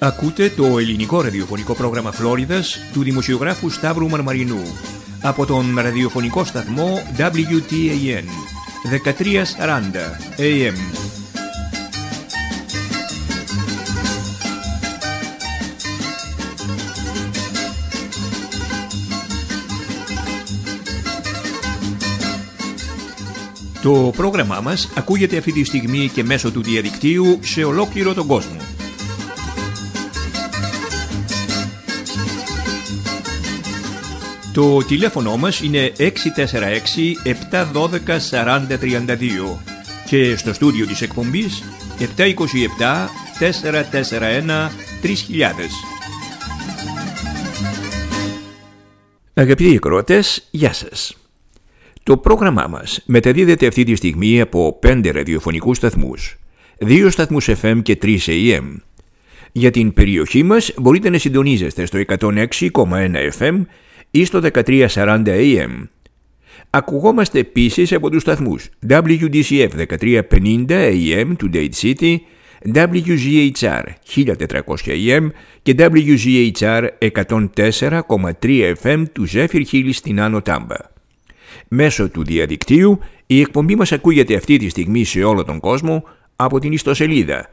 Ακούτε το ελληνικό ραδιοφωνικό πρόγραμμα Φλόριδας του δημοσιογράφου Σταύρου Μαρμαρινού από τον ραδιοφωνικό σταθμό WTAN 1340 AM. Το πρόγραμμά μας ακούγεται αυτή τη στιγμή και μέσω του διαδικτύου σε ολόκληρο τον κόσμο. Το τηλέφωνο μας είναι 646-712-4032 και στο στούντιο της εκπομπής 727-441-3000. Αγαπητοί ακροατές, γεια σας. Το πρόγραμμά μας μεταδίδεται αυτή τη στιγμή από 5 ραδιοφωνικούς σταθμούς, 2 σταθμούς FM και 3 AM. Για την περιοχή μας μπορείτε να συντονίζεστε στο 106,1 FM ή στο 1340 AM. Ακουγόμαστε επίσης από τους σταθμούς WDCF 1350 AM του Dade City, WGHR 1400 AM και WGHR 104,3 FM του Zephyr Hills στην Άνω Τάμπα. Μέσω του διαδικτύου η εκπομπή μας ακούγεται αυτή τη στιγμή σε όλο τον κόσμο από την ιστοσελίδα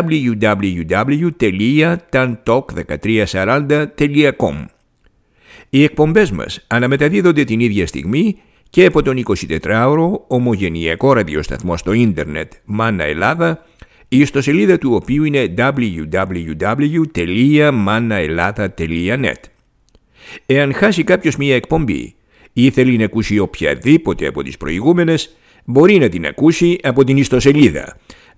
www.tantalk1340.com. Οι εκπομπές μας αναμεταδίδονται την ίδια στιγμή και από τον 24ωρο ομογενειακό ραδιοσταθμό στο ίντερνετ Μάνα Ελλάδα, η ιστοσελίδα του οποίου είναι www.manaellatha.net. Εάν χάσει κάποιος μια εκπομπή ή θέλει να ακούσει οποιαδήποτε από τις προηγούμενες, μπορεί να την ακούσει από την ιστοσελίδα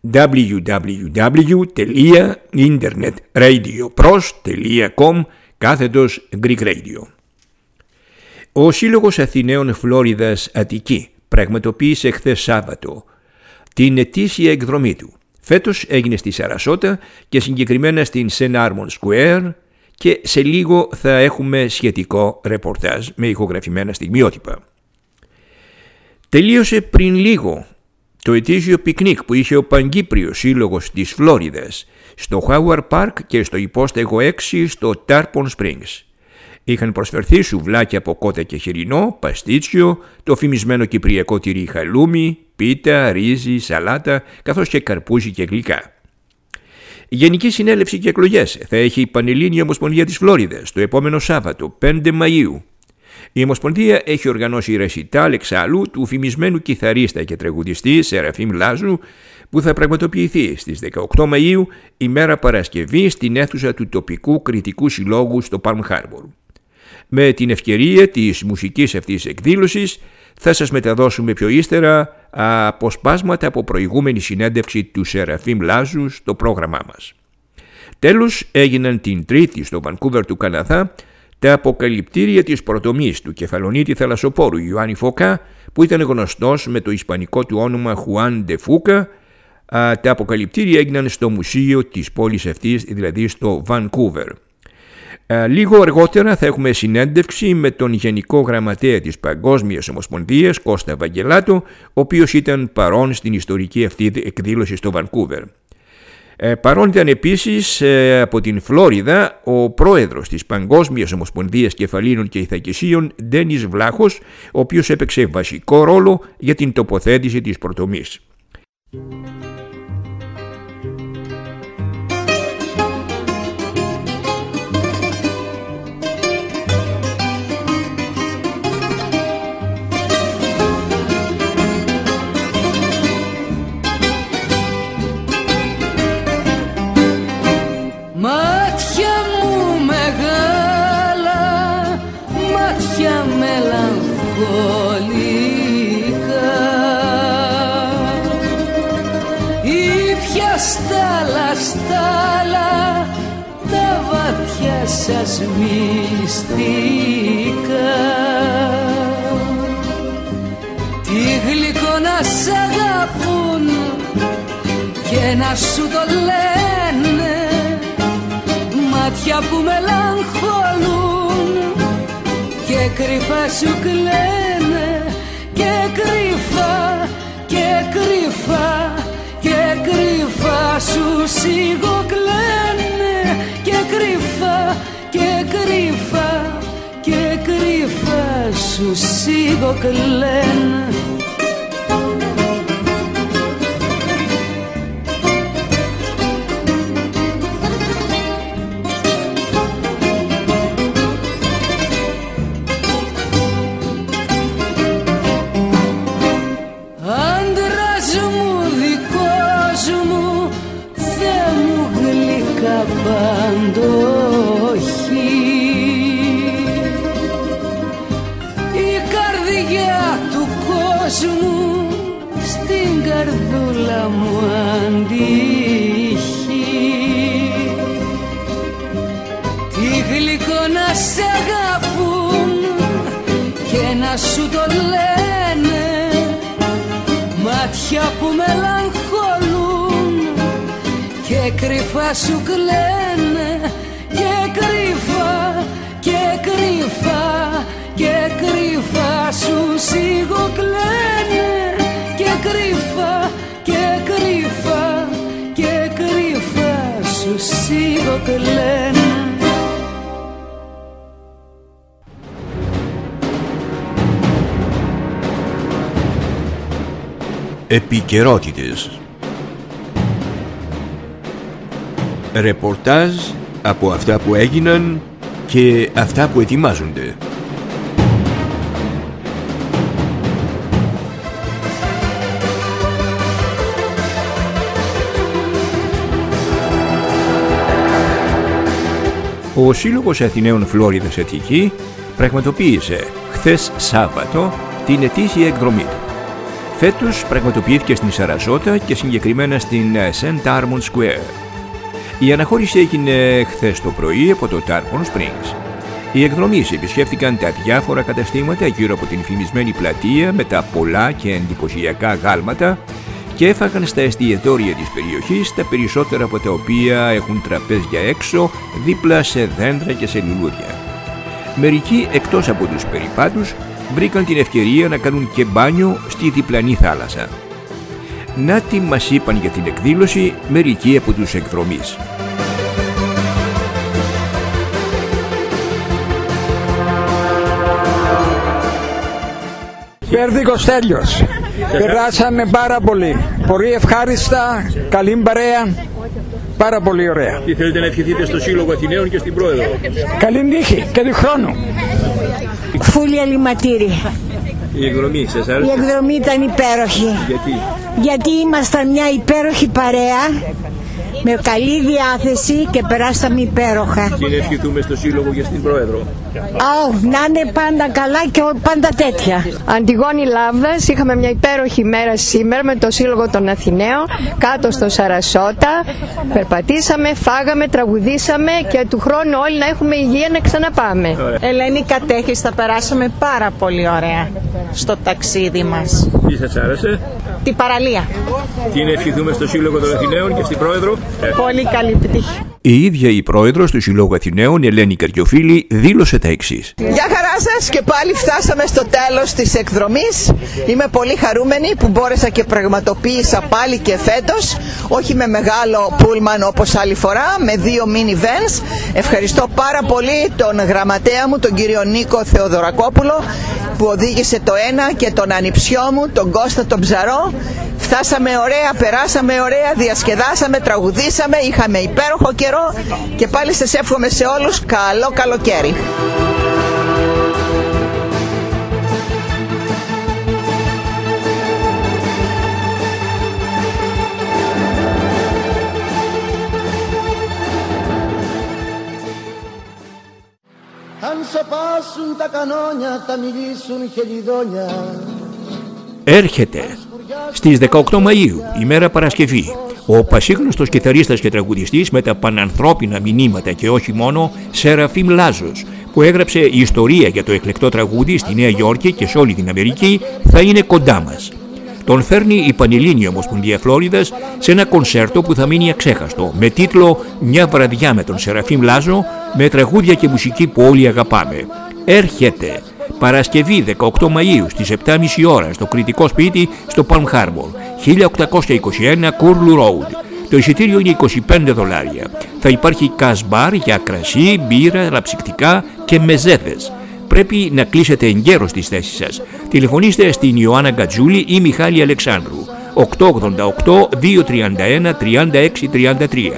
www.internetradioPros.com/Greek Radio. Ο Σύλλογος Αθηναίων Φλόριδας Αττική πραγματοποίησε χθες Σάββατο την ετήσια εκδρομή του. Φέτος έγινε στη Σαρασότα και συγκεκριμένα στην St. Armand Square, και σε λίγο θα έχουμε σχετικό ρεπορτάζ με ηχογραφημένα στιγμιότυπα. Τελείωσε πριν λίγο το ετήσιο πικνίκ που είχε ο Παγκύπριος Σύλλογος της Φλόριδας στο Howard Park και στο υπόστεγο 6 στο Tarpon Springs. Είχαν προσφερθεί σουβλάκια από κότα και χοιρινό, παστίτσιο, το φημισμένο κυπριακό τυρί χαλούμι, πίτα, ρύζι, σαλάτα, καθώς και καρπούζι και γλυκά. Γενική συνέλευση και εκλογές θα έχει η Πανελλήνια Ομοσπονδία της Φλόριδας το επόμενο Σάββατο, 5 Μαΐου. Η Ομοσπονδία έχει οργανώσει ρεσιτάλ εξάλλου του φημισμένου κιθαρίστα και τραγουδιστή Σεραφείμ Λάζου, που θα πραγματοποιηθεί στις 18 Μαΐου, ημέρα Παρασκευή, στην αίθουσα του τοπικού κριτικού συλλόγου στο Palm Harbor. Με την ευκαιρία της μουσικής αυτής εκδήλωσης θα σας μεταδώσουμε πιο ύστερα αποσπάσματα από προηγούμενη συνέντευξη του Σεραφείμ Λάζου στο πρόγραμμά μας. Τέλος, έγιναν την Τρίτη στο Βανκούβερ του Καναδά τα αποκαλυπτήρια της προτομής του κεφαλονίτη θαλασσοπόρου Ιωάννη Φωκά, που ήταν γνωστός με το ισπανικό του όνομα Χουάν Ντε Φούκα. Τα αποκαλυπτήρια έγιναν στο μουσείο της πόλης αυτής, δηλαδή στο Βανκούβερ. Λίγο αργότερα θα έχουμε συνέντευξη με τον Γενικό Γραμματέα της Παγκόσμιας Ομοσπονδίας, Κώστα Βαγγελάτο, ο οποίος ήταν παρόν στην ιστορική αυτή εκδήλωση στο Βανκούβερ. Παρόν ήταν επίσης από την Φλόριδα ο πρόεδρος της Παγκόσμιας Ομοσπονδίας Κεφαλίνων και Ηθακισίων, Ντένις Βλάχος, ο οποίος έπαιξε βασικό ρόλο για την τοποθέτηση της προτομής. Μάτια μου μεγάλα, μάτια μελαγχολικά, ήπια στάλα τα βαθιά σας μυστικά. Τι γλυκό να σ' αγαπούν και να σου το λένε, μάτια που μελαγχολούν και κρυφά σου κλαίνε, και κρυφά και κρυφά και κρυφά σου σιγοκλαίνε, και και κρύφα σου σιγοκλαίνε. Η καρδιά του κόσμου στην καρδούλα μου αντίχει. Τι γλυκό να σ' αγαπούν και να σου το λένε, μάτια που μελαγχολούν και κρυφά σου κλαίνε, και κρυφά, και κρυφά, και κρυφά σου σιγοκλαίνε, και κρυφά, και κρυφά, και κρυφά σου σιγοκλαίνε. Επικαιρότητες. Ρεπορτάζ από αυτά που έγιναν και αυτά που ετοιμάζονται. Ο Σύλλογος Αθηναίων Φλόριδας Αττική πραγματοποίησε χθες Σάββατο την ετήσια εκδρομή του. Φέτος πραγματοποιήθηκε στην Σαρασότα και συγκεκριμένα στην St. Armand Square. Η αναχώρηση έγινε χθες το πρωί από το Tarpon Springs. Οι εκδρομείς επισκέφθηκαν τα διάφορα καταστήματα γύρω από την φημισμένη πλατεία με τα πολλά και εντυπωσιακά γάλματα και έφαγαν στα εστιατόρια της περιοχής, τα περισσότερα από τα οποία έχουν τραπέζια έξω, δίπλα σε δέντρα και σε λουλούδια. Μερικοί, εκτός από τους περιπάτους, βρήκαν την ευκαιρία να κάνουν και μπάνιο στη διπλανή θάλασσα. Να τι μας είπαν για την εκδήλωση μερικοί από τους εκδρομείς. Πέρδικος Τέλειος. Περάσαμε πάρα πολύ. Πολύ ευχάριστα, καλή παρέα. Πάρα πολύ ωραία. Τι θέλετε να ευχηθείτε στο Σύλλογο Αθηναίων και στην Πρόεδρο? Καλή τύχη και του χρόνου. Φούλια Λιματήρη. Η εκδρομή σας άρεσε? Η εκδρομή ήταν υπέροχη. Γιατί? Γιατί ήμασταν μια υπέροχη παρέα με καλή διάθεση και περάσαμε υπέροχα. Τι να ευχηθούμε στο Σύλλογο και στην Πρόεδρο? Να είναι πάντα καλά και πάντα τέτοια. Αντιγόνη Λάβδας, είχαμε μια υπέροχη μέρα σήμερα με το Σύλλογο των Αθηναίων κάτω στο Σαρασότα. Περπατήσαμε, φάγαμε, τραγουδήσαμε και του χρόνου όλοι να έχουμε υγεία να ξαναπάμε. Ελένη Κατέχης, θα περάσαμε πάρα πολύ ωραία στο ταξίδι μας. Τι σας άρεσε? Την παραλία. Τι να ευχηθούμε στο Σύλλογο των Αθηναίων και στην Πρόεδρο? Πολύ καλή επιτυχία. Η ίδια η πρόεδρος του Συλλόγου Αθηναίων, Ελένη Καριοφίλη, δήλωσε τα εξής. Γεια χαρά σας, και πάλι φτάσαμε στο τέλος της εκδρομής. Είμαι πολύ χαρούμενη που μπόρεσα και πραγματοποίησα πάλι και φέτος, όχι με μεγάλο πούλμαν όπως άλλη φορά, με 2 minivans. Ευχαριστώ πάρα πολύ τον γραμματέα μου, τον κύριο Νίκο Θεοδωρακόπουλο, που οδήγησε το ένα, και τον ανιψιό μου, τον Κώστα τον Ψαρό. Φτάσαμε ωραία, περάσαμε ωραία, διασκεδάσαμε, τραγουδήσαμε, είχαμε υπέροχο καιρό και πάλι σας εύχομαι σε όλους καλό καλοκαίρι. Αν σοπάσουν τα κανόνια θα μιλήσουν χελιδόνια. Έρχεται στις 18 Μαΐου, ημέρα Παρασκευή, ο πασίγνωστος κιθαρίστας και τραγουδιστής με τα πανανθρώπινα μηνύματα και όχι μόνο, Σεραφείμ Λάζος, που έγραψε ιστορία για το εκλεκτό τραγούδι στη Νέα Υόρκη και σε όλη την Αμερική, θα είναι κοντά μας. Τον φέρνει η Πανελλήνια Ομοσπονδία Φλόριδας σε ένα κονσέρτο που θα μείνει αξέχαστο, με τίτλο «Μια βραδιά με τον Σεραφείμ Λάζο», με τραγούδια και μουσική που όλοι αγαπάμε. Έρχεται Παρασκευή 18 Μαΐου στις 7.30 ώρα στο κριτικό σπίτι στο Palm Harbor, 1821 Curlew Road. Το εισιτήριο είναι $25. Θα υπάρχει κασμπάρ για κρασί, μπύρα, λαψικτικά και μεζέδες. Πρέπει να κλείσετε εγκαίρως τις θέσεις σας. Τηλεφωνήστε στην Ιωάννα Γκατζούλη ή Μιχάλη Αλεξάνδρου. 888-231-3633.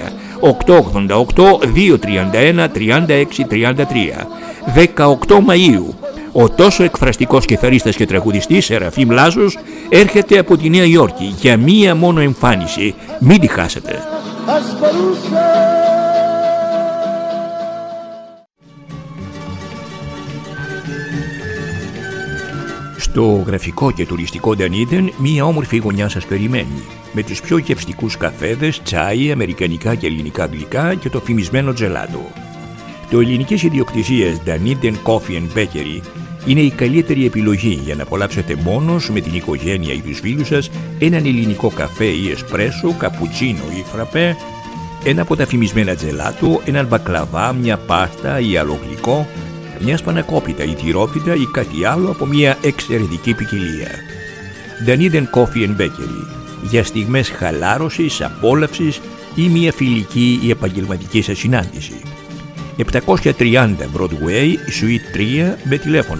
888-231-3633. 18 Μαΐου. Ο τόσο εκφραστικός κιθαρίστας και τραγουδιστής Σεραφείμ Λάζος έρχεται από τη Νέα Υόρκη για μία μόνο εμφάνιση. Μην τη χάσετε. Στο γραφικό και τουριστικό Dunedin, μία όμορφη γωνιά σας περιμένει, με τους πιο γευστικούς καφέδες, τσάι, αμερικανικά και ελληνικά γλυκά και το φημισμένο τζελάτο. Το ελληνικής ιδιοκτησίας Dunedin Coffee and Bakery είναι η καλύτερη επιλογή για να απολαύσετε μόνος με την οικογένεια ή τους φίλους σας έναν ελληνικό καφέ ή εσπρέσο, καπουτσίνο ή φραπέ, ένα από τα φημισμένα τζελάτο, έναν μπακλαβά, μια πάστα ή άλλο γλυκό, μια σπανακόπιτα ή τυρόπιτα ή κάτι άλλο από μια εξαιρετική ποικιλία. Dunedin Coffee and Bakery, για στιγμές χαλάρωσης, απόλαυσης ή μια φιλική ή επαγγελματική σας συνάντηση. 730 Broadway, Suite 3, με τηλέφωνο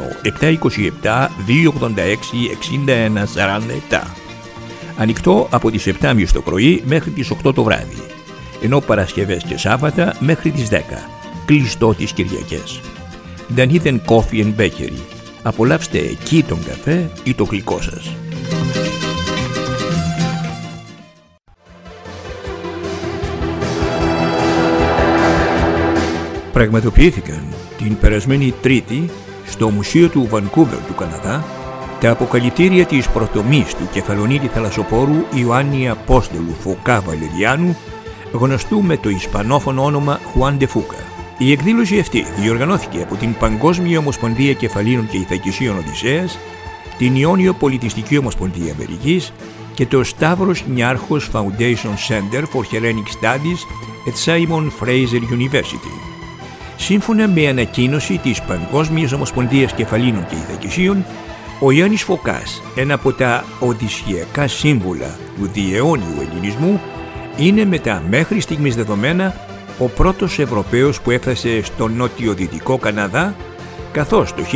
727-286-6147. Ανοιχτό από τις 7.30 το πρωί μέχρι τις 8 το βράδυ, ενώ Παρασκευές και Σάββατα μέχρι τις 10. Κλειστό τις Κυριακές. Dunedin Coffee and Bakery. Απολαύστε εκεί τον καφέ ή το γλυκό σας. Πραγματοποιήθηκαν την περασμένη Τρίτη στο Μουσείο του Βανκούβερ του Καναδά τα αποκαλυπτήρια της προτομής του κεφαλονίτη θαλασσοπόρου Ιωάννη Απόστολου Φωκά Βαλεριάνου, γνωστού με το ισπανόφωνο όνομα Juan de Fuca. Η εκδήλωση αυτή διοργανώθηκε από την Παγκόσμια Ομοσπονδία Κεφαλίνων και Ηθακισίων Οδυσσέας, την Ιόνιο Πολιτιστική Ομοσπονδία Αμερικής και το Stavros Niarchos Foundation Center for Hellenic Studies at Simon Fraser University. Σύμφωνα με ανακοίνωση της Παγκόσμιας Ομοσπονδίας Κεφαλίνων και Ηθακισίων, ο Γιάννης Φωκάς, ένα από τα οδυσσιακά σύμβολα του διαιώνιου ελληνισμού, είναι με τα μέχρι στιγμής δεδομένα ο πρώτος Ευρωπαίος που έφτασε στο νότιο-δυτικό Καναδά, καθώς το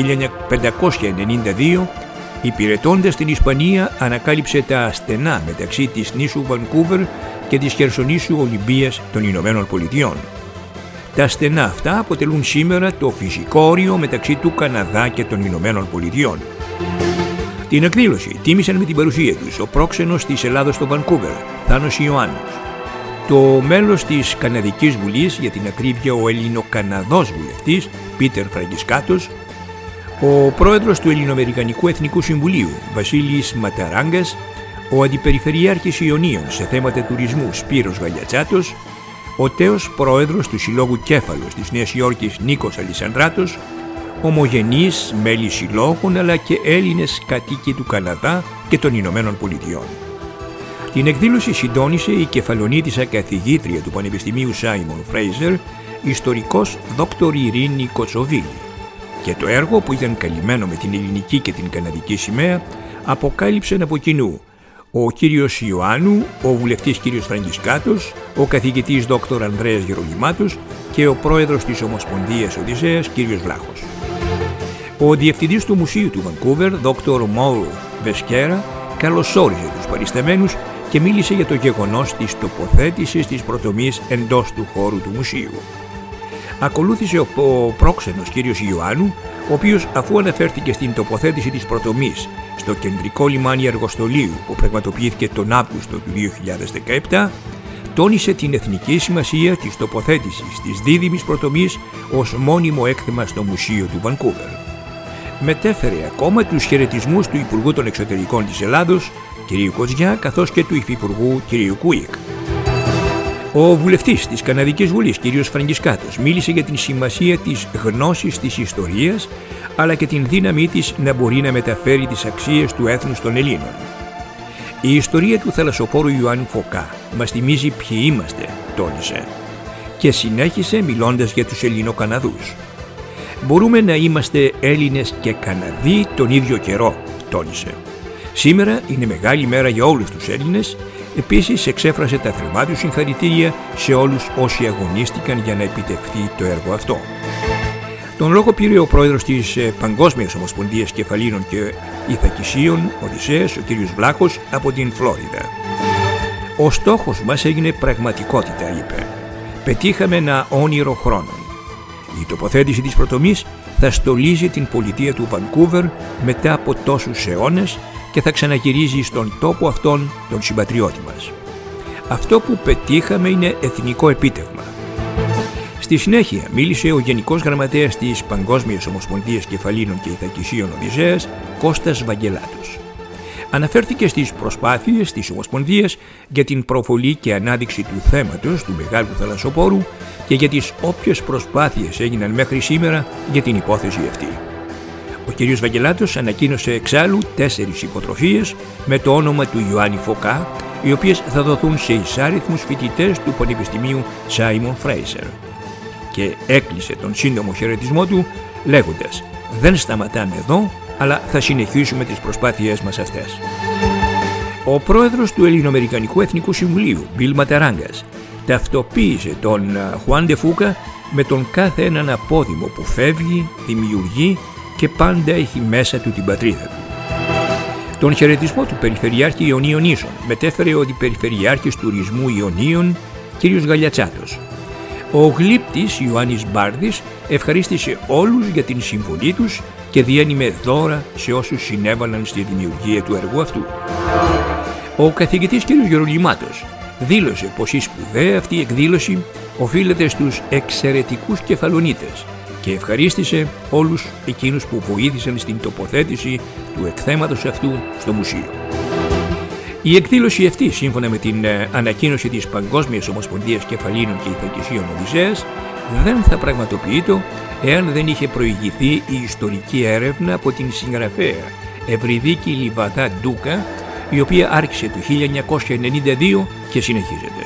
1592, υπηρετώντας την Ισπανία, ανακάλυψε τα στενά μεταξύ της νήσου Βανκούβερ και της χερσονήσου Ολυμπίας των Ηνωμένων Πολιτειών. Τα στενά αυτά αποτελούν σήμερα το φυσικό όριο μεταξύ του Καναδά και των Ηνωμένων Πολιτειών. Την εκδήλωση τίμησαν με την παρουσία τους ο πρόξενος της Ελλάδος στο Βανκούβερ, Θάνος Ιωάννους, το μέλος της Καναδικής Βουλής, για την ακρίβεια ο Ελληνοκαναδός βουλευτής Πίτερ Φραγκισκάτος, ο πρόεδρος του Ελληνοαμερικανικού Εθνικού Συμβουλίου Βασίλης Ματαράγκας, ο αντιπεριφερειάρχης Ιωνίων σε θέματα τουρισμού Σπύρος Γαλιατσάτος, ο τέος πρόεδρος του Συλλόγου Κέφαλος της Νέας Υόρκης Νίκος Αλισανδράτος, ομογενείς μέλη συλλόγων αλλά και Έλληνες κατοίκοι του Καναδά και των Ηνωμένων Πολιτειών. Την εκδήλωση συντόνισε η κεφαλονίτισσα καθηγήτρια του Πανεπιστημίου Σάιμον Φρέιζερ, ιστορικός Δόκτωρ Ειρήνη Κοτσοβίλη, και το έργο, που ήταν καλυμμένο με την ελληνική και την καναδική σημαία, αποκάλυψαν από κοινού ο κύριος Ιωάννου, ο βουλευτής κύριος Φραγκισκάτος, ο καθηγητής Δόκτωρ Ανδρέας Γερολιμάτος και ο πρόεδρος της Ομοσπονδίας Οδυσσέας κύριος Βλάχος. Ο διευθυντής του Μουσείου του Βανκούβερ, Δόκτωρ Μόου Βεσκέρα, καλωσόριζε τους παρισταμένους και μίλησε για το γεγονός της τοποθέτησης της προτομής εντός του χώρου του μουσείου. Ακολούθησε ο πρόξενος κύριος Ιωάννου, ο οποίος, αφού αναφέρθηκε στην τοποθέτηση της προτομής στο κεντρικό λιμάνι Αργοστολίου που πραγματοποιήθηκε τον Αύγουστο του 2017, τόνισε την εθνική σημασία της τοποθέτησης της δίδυμης προτομής ως μόνιμο έκθεμα στο Μουσείο του Βανκούβερ. Μετέφερε ακόμα τους χαιρετισμούς του Υπουργού των Εξωτερικών της Ελλάδος, κ. Κοτζιά, καθώς και του Υφυπουργού κ. Κουίκ. Ο βουλευτής της Καναδικής Βουλής, κ. Φραγκισκάτος, μίλησε για την σημασία της γνώσης της ιστορίας, αλλά και την δύναμή της να μπορεί να μεταφέρει τις αξίες του έθνους των Ελλήνων. Η ιστορία του θαλασσοπόρου Ιωάννη Φωκά μας θυμίζει ποιοι είμαστε, τόνισε, και συνέχισε μιλώντας για τους Ελληνοκαναδούς. Μπορούμε να είμαστε Έλληνες και Καναδοί τον ίδιο καιρό, τόνισε. Σήμερα είναι μεγάλη μέρα για όλους τους Έλληνες, Επίσης εξέφρασε τα θερμά του συγχαρητήρια σε όλους όσοι αγωνίστηκαν για να επιτευχθεί το έργο αυτό. Τον λόγο πήρε ο πρόεδρος της Παγκόσμιας Ομοσπονδίας Κεφαλίνων και Ηθακισίων Οδυσσέας, ο κ. Βλάχος, από την Φλόριδα. «Ο στόχος μας έγινε πραγματικότητα», είπε. «Πετύχαμε ένα όνειρο χρόνων. Η τοποθέτηση της πρωτομής θα στολίζει την πολιτεία του Βανκούβερ μετά από τόσους αιώνες και θα ξαναγυρίζει στον τόπο αυτόν τον συμπατριώτη μας. Αυτό που πετύχαμε είναι εθνικό επίτευγμα». Στη συνέχεια μίλησε ο Γενικός Γραμματέας της Παγκόσμιας Ομοσπονδίας Κεφαλίνων και Ηθακισίων Οδυσσέας, Κώστας Βαγγελάτος. Αναφέρθηκε στις προσπάθειες της Ομοσπονδίας για την προβολή και ανάδειξη του θέματος του μεγάλου θαλασσοπόρου και για τις όποιες προσπάθειες έγιναν μέχρι σήμερα για την υπόθεση αυτή. Ο κ. Βαγγελάτος ανακοίνωσε εξάλλου 4 υποτροφίες με το όνομα του Ιωάννη Φωκά, οι οποίες θα δοθούν σε εισάριθμους φοιτητές του Πανεπιστημίου Σάιμον Φρέισερ. Και έκλεισε τον σύντομο χαιρετισμό του λέγοντας «Δεν σταματάμε εδώ, αλλά θα συνεχίσουμε τις προσπάθειές μας αυτές». Ο πρόεδρος του Ελληνοαμερικανικού Εθνικού Συμβουλίου, Μπιλ Ματαράγκας, ταυτοποίησε τον Χουάν ντε Φούκα με τον κάθε έναν απόδημο που φεύγει, δημιουργεί και πάντα έχει μέσα του την πατρίδα του. Τον χαιρετισμό του Περιφερειάρχη Ιωνίων Ίσων μετέφερε ο Περιφερειάρχης Τουρισμού Ιωνίων, κ. Γαλιατσάτος. Ο γλύπτης Ιωάννης Μπάρδης ευχαρίστησε όλους για την συμβολή τους και διένυμε δώρα σε όσους συνέβαλαν στη δημιουργία του έργου αυτού. Ο καθηγητής κ. Γερολυμάτος δήλωσε πως η σπουδαία αυτή εκδήλωση οφείλεται στους εξαιρετικούς κεφαλονίτες και ευχαρίστησε όλους εκείνους που βοήθησαν στην τοποθέτηση του εκθέματος αυτού στο μουσείο. Η εκδήλωση αυτή, σύμφωνα με την ανακοίνωση της Παγκόσμιας Ομοσπονδίας Κεφαλίνων και Ηθακισίων Οδυσσέας, δεν θα πραγματοποιείται εάν δεν είχε προηγηθεί η ιστορική έρευνα από την συγγραφέα Ευρυδίκη Λιβαδά Ντούκα, η οποία άρχισε το 1992 και συνεχίζεται.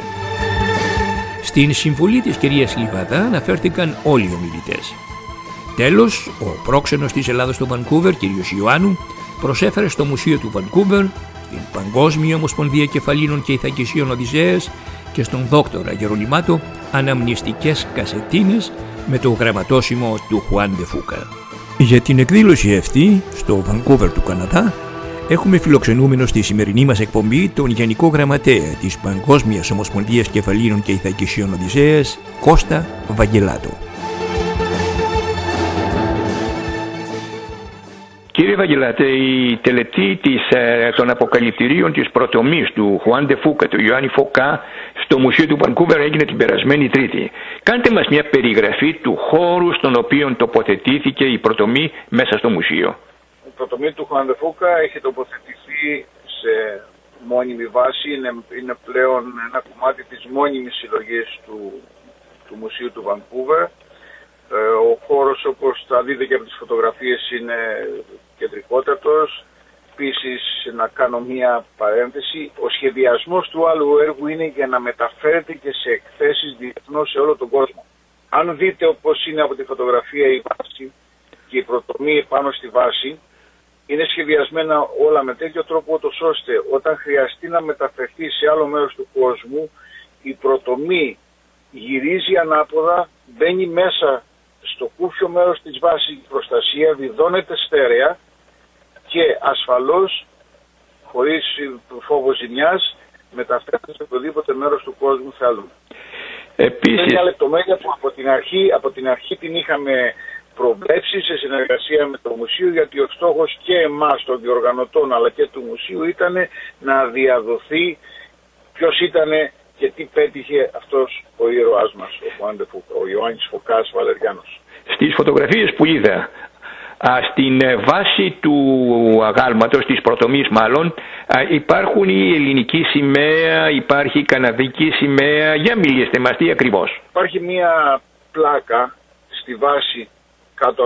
Στην συμβολή της κυρίας Λιβαδά αναφέρθηκαν όλοι οι ομιλητές. Τέλος, ο πρόξενος της Ελλάδας στο Βανκούβερ, κ. Ιωάννου, προσέφερε στο Μουσείο του Βανκούβερ, στην Παγκόσμια Ομοσπονδία Κεφαλίνων και Ηθακισίων Οδυσσέας και στον δόκτορα Γερολυμάτο αναμνηστικές κασετίνες με το γραμματόσημο του Χουάν ντε Φούκα. Για την εκδήλωση αυτή, στο Βανκούβερ του Καναδά, έχουμε φιλοξενούμενο στη σημερινή μας εκπομπή τον Γενικό Γραμματέα της Παγκόσμιας Ομοσπονδίας Κεφαλίνων και Ηθακισίων Οδυσσέας, Κώστα Βαγγελάτο. Κύριε Βαγγελάτε, η τελετή των αποκαλυπτηρίων της πρωτομής του Χουάν ντε Φούκα, του Ιωάννη Φωκά, στο Μουσείο του Βανκούβερ έγινε την περασμένη Τρίτη. Κάντε μας μια περιγραφή του χώρου στον οποίο τοποθετήθηκε η πρωτομή μέσα στο μουσείο. Η πρωτομή του Χουάν ντε Φούκα έχει τοποθετηθεί σε μόνιμη βάση, είναι πλέον ένα κομμάτι της μόνιμης συλλογής του Μουσείου του Βανκούβερ. Ο χώρος, όπως θα δείτε και από τις φωτογραφίες, είναι κεντρικότατος. Επίσης, να κάνω μία παρένθεση, ο σχεδιασμός του άλλου έργου είναι για να μεταφέρεται και σε εκθέσεις διεθνώς σε όλο τον κόσμο. Αν δείτε όπως είναι από τη φωτογραφία η βάση και η πρωτομή πάνω στη βάση, είναι σχεδιασμένα όλα με τέτοιο τρόπο, ώστε όταν χρειαστεί να μεταφερθεί σε άλλο μέρος του κόσμου, η πρωτομή γυρίζει ανάποδα, μπαίνει μέσα στο κούφιο μέρος της βάσης, προστασία, βιδώνεται στέρεα και ασφαλώς, χωρίς φόβο ζημιάς, μεταφέρεται σε οποιοδήποτε μέρος του κόσμου θέλουμε. Επίσης, είναι μια λεπτομέρεια που από την αρχή την είχαμε προβλέψει σε συνεργασία με το Μουσείο, γιατί ο στόχος και εμάς των διοργανωτών αλλά και του Μουσείου ήταν να διαδοθεί ποιος ήταν και τι πέτυχε αυτός ο ήρωάς μας, ο Χουάν ντε Φούκα, ο Ιωάννης Φωκάς Βαλεριάνος. Στις φωτογραφίες που είδα, στην βάση του αγάλματος, της πρωτομής μάλλον, υπάρχουν η ελληνική σημαία, υπάρχει η καναδική σημαία. Για μιλήστε μας, τι ακριβώς. Υπάρχει μια πλάκα στη βάση κάτω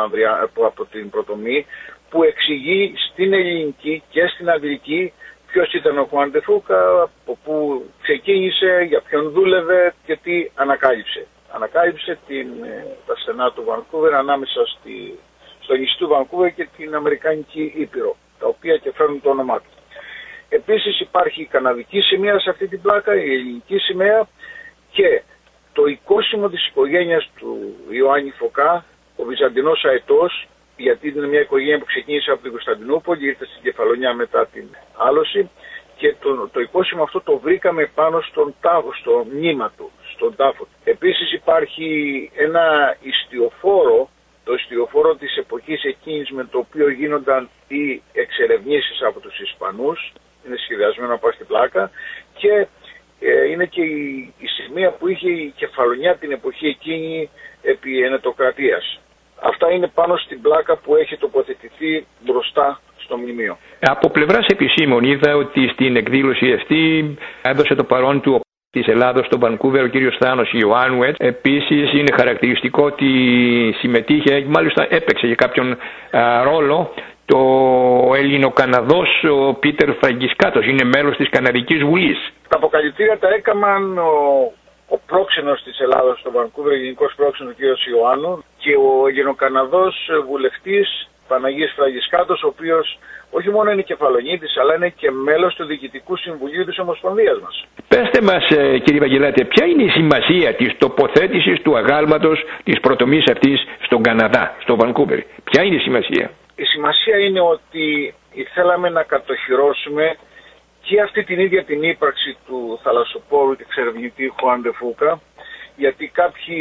από την πρωτομή που εξηγεί στην ελληνική και στην αγγλική ποιος ήταν ο Χουάν ντε Φούκα, από πού ξεκίνησε, για ποιον δούλευε και τι ανακάλυψε. Ανακάλυψε τα στενά του Βανκούβερ ανάμεσα στο νησί του Βανκούβερ και την Αμερικάνικη Ήπειρο, τα οποία και φέρνουν το όνομά του. Επίσης υπάρχει η καναδική σημαία σε αυτή την πλάκα, η ελληνική σημαία και το οικόσιμο της οικογένειας του Ιωάννη Φωκά, ο Βυζαντινός αετός, γιατί είναι μια οικογένεια που ξεκίνησε από την Κωνσταντινούπολη, ήρθε στην Κεφαλονιά μετά την άλωση, και το οικόσιμο αυτό το βρήκαμε πάνω στον τάφο, στο μνήμα του, στον τάφο του. Επίσης υπάρχει ένα ιστιοφόρο, το ιστιοφόρο της εποχής εκείνης, με το οποίο γίνονταν οι εξερευνήσεις από τους Ισπανούς, είναι σχεδιασμένο από αυτή την πλάκα, και είναι και η σημαία που είχε η Κεφαλονιά την εποχή εκείνη επί ενετοκρατίας. Αυτά είναι πάνω στην πλάκα που έχει τοποθετηθεί μπροστά στο μνημείο. Από πλευράς επισήμων είδα ότι στην εκδήλωση αυτή έδωσε το παρόν του της Ελλάδος στο Βανκούβερ ο κύριος Θάνος Ιωάννου. Επίσης είναι χαρακτηριστικό ότι συμμετείχε, μάλιστα έπαιξε για κάποιον ρόλο, το Ελληνοκαναδός ο Πίτερ Φραγκισκάτος, είναι μέλος της Καναδικής Βουλής. Τα αποκαλυπτήρια τα έκαναν ο πρόξενος της Ελλάδος στο Βανκούβερ, γενικός πρόξενος ο κύριος Ιωάννου, και ο Ελληνοκαναδός βουλευτής Παναγίας Φραγκισκάτος, ο οποίος όχι μόνο είναι κεφαλονίτης, αλλά είναι και μέλος του Διοικητικού Συμβουλίου της Ομοσπονδίας μας. Πέστε μας, κύριε Βαγγελάτε, ποια είναι η σημασία της τοποθέτησης του αγάλματος της πρωτομής αυτής στον Καναδά, στο Βανκούβερ? Ποια είναι η σημασία? Η σημασία είναι ότι θέλαμε να κατοχυρώσουμε και αυτή την ίδια την ύπαρξη του θαλασσοπόρου και εξερευνητή Χουάν ντε Φούκα, γιατί κάποιοι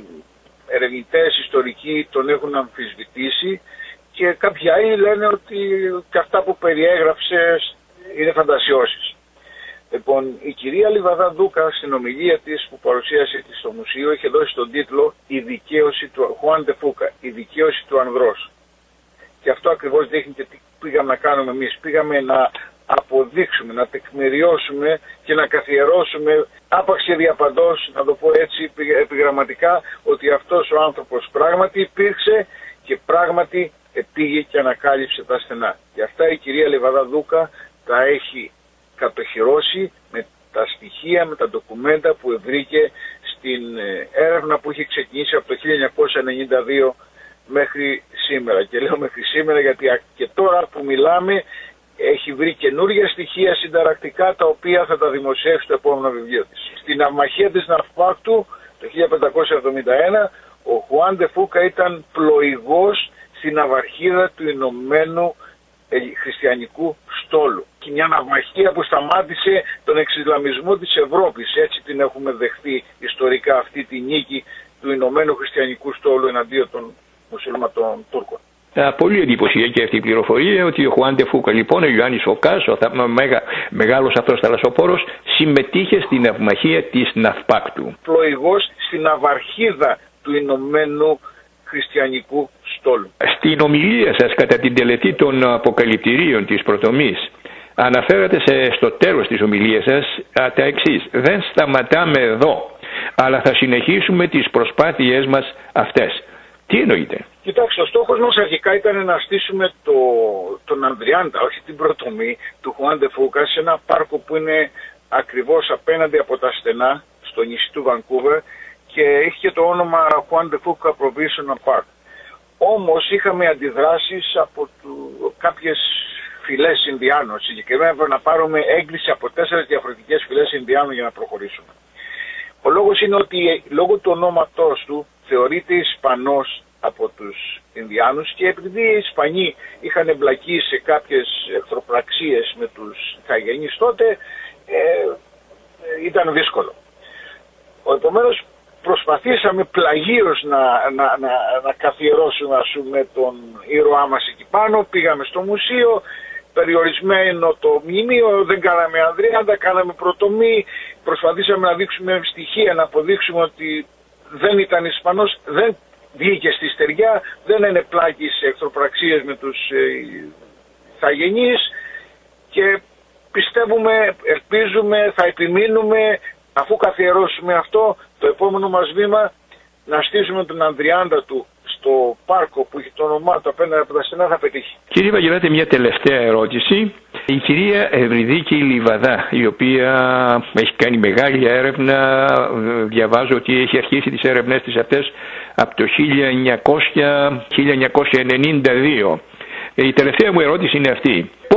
ερευνητές ιστορικοί τον έχουν αμφισβητήσει και κάποιοι άλλοι λένε ότι και αυτά που περιέγραψε είναι φαντασιώσεις. Λοιπόν, η κυρία Λιβαδά Δούκα στην ομιλία της που παρουσίασε στο μουσείο είχε δώσει τον τίτλο «Η δικαίωση του Χουάν ντε Φούκα, η δικαίωση του ανδρός». Και αυτό ακριβώς δείχνει και τι πήγαμε να κάνουμε εμείς. Πήγαμε να αποδείξουμε, να τεκμηριώσουμε και να καθιερώσουμε άπαξ και διαπαντός, να το πω έτσι επιγραμματικά, ότι αυτός ο άνθρωπος πράγματι υπήρξε και πράγματι πήγε και ανακάλυψε τα στενά. Και αυτά η κυρία Λιβαδά Δούκα τα έχει κατοχυρώσει με τα στοιχεία, με τα ντοκουμέντα που βρήκε στην έρευνα που είχε ξεκινήσει από το 1992 μέχρι σήμερα. Και λέω μέχρι σήμερα γιατί και τώρα που μιλάμε έχει βρει καινούργια στοιχεία συνταρακτικά, τα οποία θα τα δημοσιεύσει στο επόμενο βιβλίο της. Στην αυμαχία της Ναυπάκτου το 1571 ο Χουάν ντε Φούκα ήταν πλοηγός στην ναυαρχίδα του Ηνωμένου Χριστιανικού Στόλου. Και μια ναυμαχία που σταμάτησε τον εξισλαμισμό της Ευρώπης. Έτσι την έχουμε δεχθεί ιστορικά, αυτή τη νίκη του Ηνωμένου Χριστιανικού Στόλου εναντίον των μουσουλμανών Τούρκων. Πολύ εντυπωσιακή αυτή η πληροφορία ότι ο Χουάν ντε Φούκα, λοιπόν, ο Ιωάννης Φωκάς, ο μεγάλος αυτός θαλασσοπόρος, συμμετείχε στην ναυμαχία της Ναυπάκτου. Πλοηγός στην ναυαρχίδα του Ηνωμένου Χριστιανικού Στόλου. Στην ομιλία σας κατά την τελετή των αποκαλυπτηρίων της πρωτομής αναφέρατε στο τέλος της ομιλίας σας τα εξής: δεν σταματάμε εδώ, αλλά θα συνεχίσουμε τις προσπάθειές μας αυτές. Τι εννοείτε? Κοιτάξτε, ο στόχος μας αρχικά ήταν να στήσουμε τον Ανδριάντα, όχι την πρωτομή του Χουάν ντε Φούκα, σε ένα πάρκο που είναι ακριβώς απέναντι από τα στενά στο νησί του Βανκούβερ και έχει και το όνομα Χουάν ντε Φούκα Provisional Park. Όμως είχαμε αντιδράσεις από κάποιες φυλές Ινδιάνων. Συγκεκριμένα πρέπει να πάρουμε έγκριση από 4 διαφορετικές φυλές Ινδιάνων για να προχωρήσουμε. Ο λόγος είναι ότι λόγω του ονόματός του θεωρείται Ισπανός από τους Ινδιάνους και επειδή οι Ισπανοί είχαν εμπλακεί σε κάποιες εχθροπραξίες με τους Ιθαγενείς τότε ήταν δύσκολο. Επομένως προσπαθήσαμε πλαγίως να καθιερώσουμε, ας πούμε, τον ήρωά μας εκεί πάνω. Πήγαμε στο μουσείο, περιορισμένο το μνημείο, δεν κάναμε Ανδριάντα, κάναμε πρωτομή. Προσπαθήσαμε να δείξουμε στοιχεία, να αποδείξουμε ότι δεν ήταν Ισπανός, δεν βγήκε στη στεριά, δεν είναι πλάκη σε εχθροπραξίες με τους Ιθαγενείς και πιστεύουμε, ελπίζουμε, θα επιμείνουμε αφού καθιερώσουμε αυτό, το επόμενο μας βήμα να στήσουμε τον Ανδριάντα του στο πάρκο που έχει το όνομά του απέναντι από τα στενά θα πετύχει. Κύριε Βαγγελάτε, μια τελευταία ερώτηση. Η κυρία Ευρυδίκη Λιβαδά, η οποία έχει κάνει μεγάλη έρευνα, διαβάζω ότι έχει αρχίσει τις έρευνές της αυτές από το 1992. Η τελευταία μου ερώτηση είναι αυτή. Πώς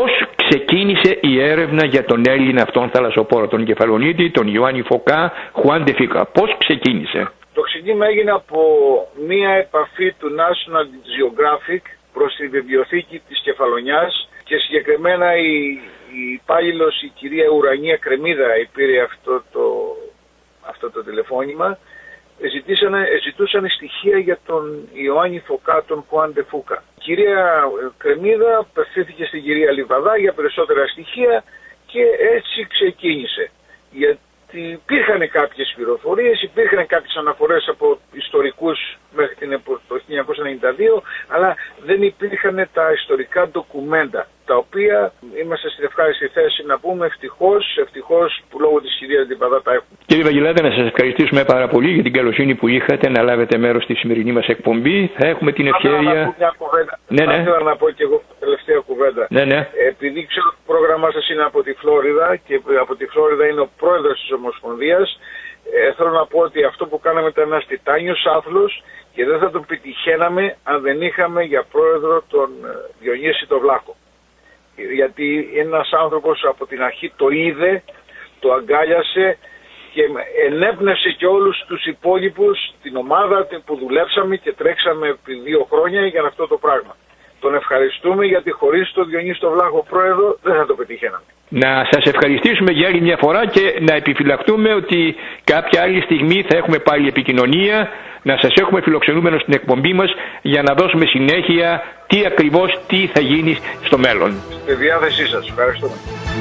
ξεκίνησε η έρευνα για τον Έλληνα αυτόν θαλασσοπόρο, τον Κεφαλονίτη, τον Ιωάννη Φωκά, Juan de Fuca? Πώς ξεκίνησε? Το ξεκίνημα έγινε από μία επαφή του National Geographic προς τη βιβλιοθήκη της Κεφαλονιάς και συγκεκριμένα η υπάλληλος, η κυρία Ουρανία Κρεμίδα, πήρε αυτό το τηλεφώνημα. Ζητούσαν στοιχεία για τον Ιωάννη Φωκά, τον Juan de Fuca. Η κυρία Κρεμίδα απευθύνθηκε στην κυρία Λιβαδά για περισσότερα στοιχεία και έτσι ξεκίνησε. Γιατί υπήρχαν κάποιες πληροφορίες, υπήρχαν κάποιες αναφορές από ιστορικούς μέχρι το 1992, αλλά δεν υπήρχαν τα ιστορικά ντοκουμέντα, τα οποία είμαστε στην ευχάριστη θέση να πούμε ευτυχώς που λόγω της κυρίας Λιβαδά τα έχουμε. Κύριε Βαγγελάδε, να σας ευχαριστήσουμε πάρα πολύ για την καλοσύνη που είχατε να λάβετε μέρος στη σημερινή μας εκπομπή. Θα έχουμε την ευκαιρία. Θα ήθελα να πω και εγώ τελευταία κουβέντα. Επειδή ξέρω ότι το πρόγραμμά σας είναι από τη Φλόριδα και από τη Φλόριδα είναι ο πρόεδρος της Ομοσπονδίας, θέλω να πω ότι αυτό που κάναμε ήταν ένας τιτάνιος άθλος και δεν θα τον πετυχαίναμε αν δεν είχαμε για πρόεδρο τον Διονύση τον Βλάχο. Γιατί ένας άνθρωπος από την αρχή το είδε, το αγκάλιασε και ενέπνευσε και όλους τους υπόλοιπους, την ομάδα που δουλέψαμε και τρέξαμε επί 2 χρόνια για αυτό το πράγμα. Τον ευχαριστούμε γιατί χωρίς τον Διονύση τον Βλάχο πρόεδρο δεν θα το πετυχαίναμε. Να σας ευχαριστήσουμε για άλλη μια φορά και να επιφυλαχτούμε ότι κάποια άλλη στιγμή θα έχουμε πάλι επικοινωνία, να σας έχουμε φιλοξενούμενο στην εκπομπή μας για να δώσουμε συνέχεια τι θα γίνει στο μέλλον. Στη διάθεσή σας. Ευχαριστούμε.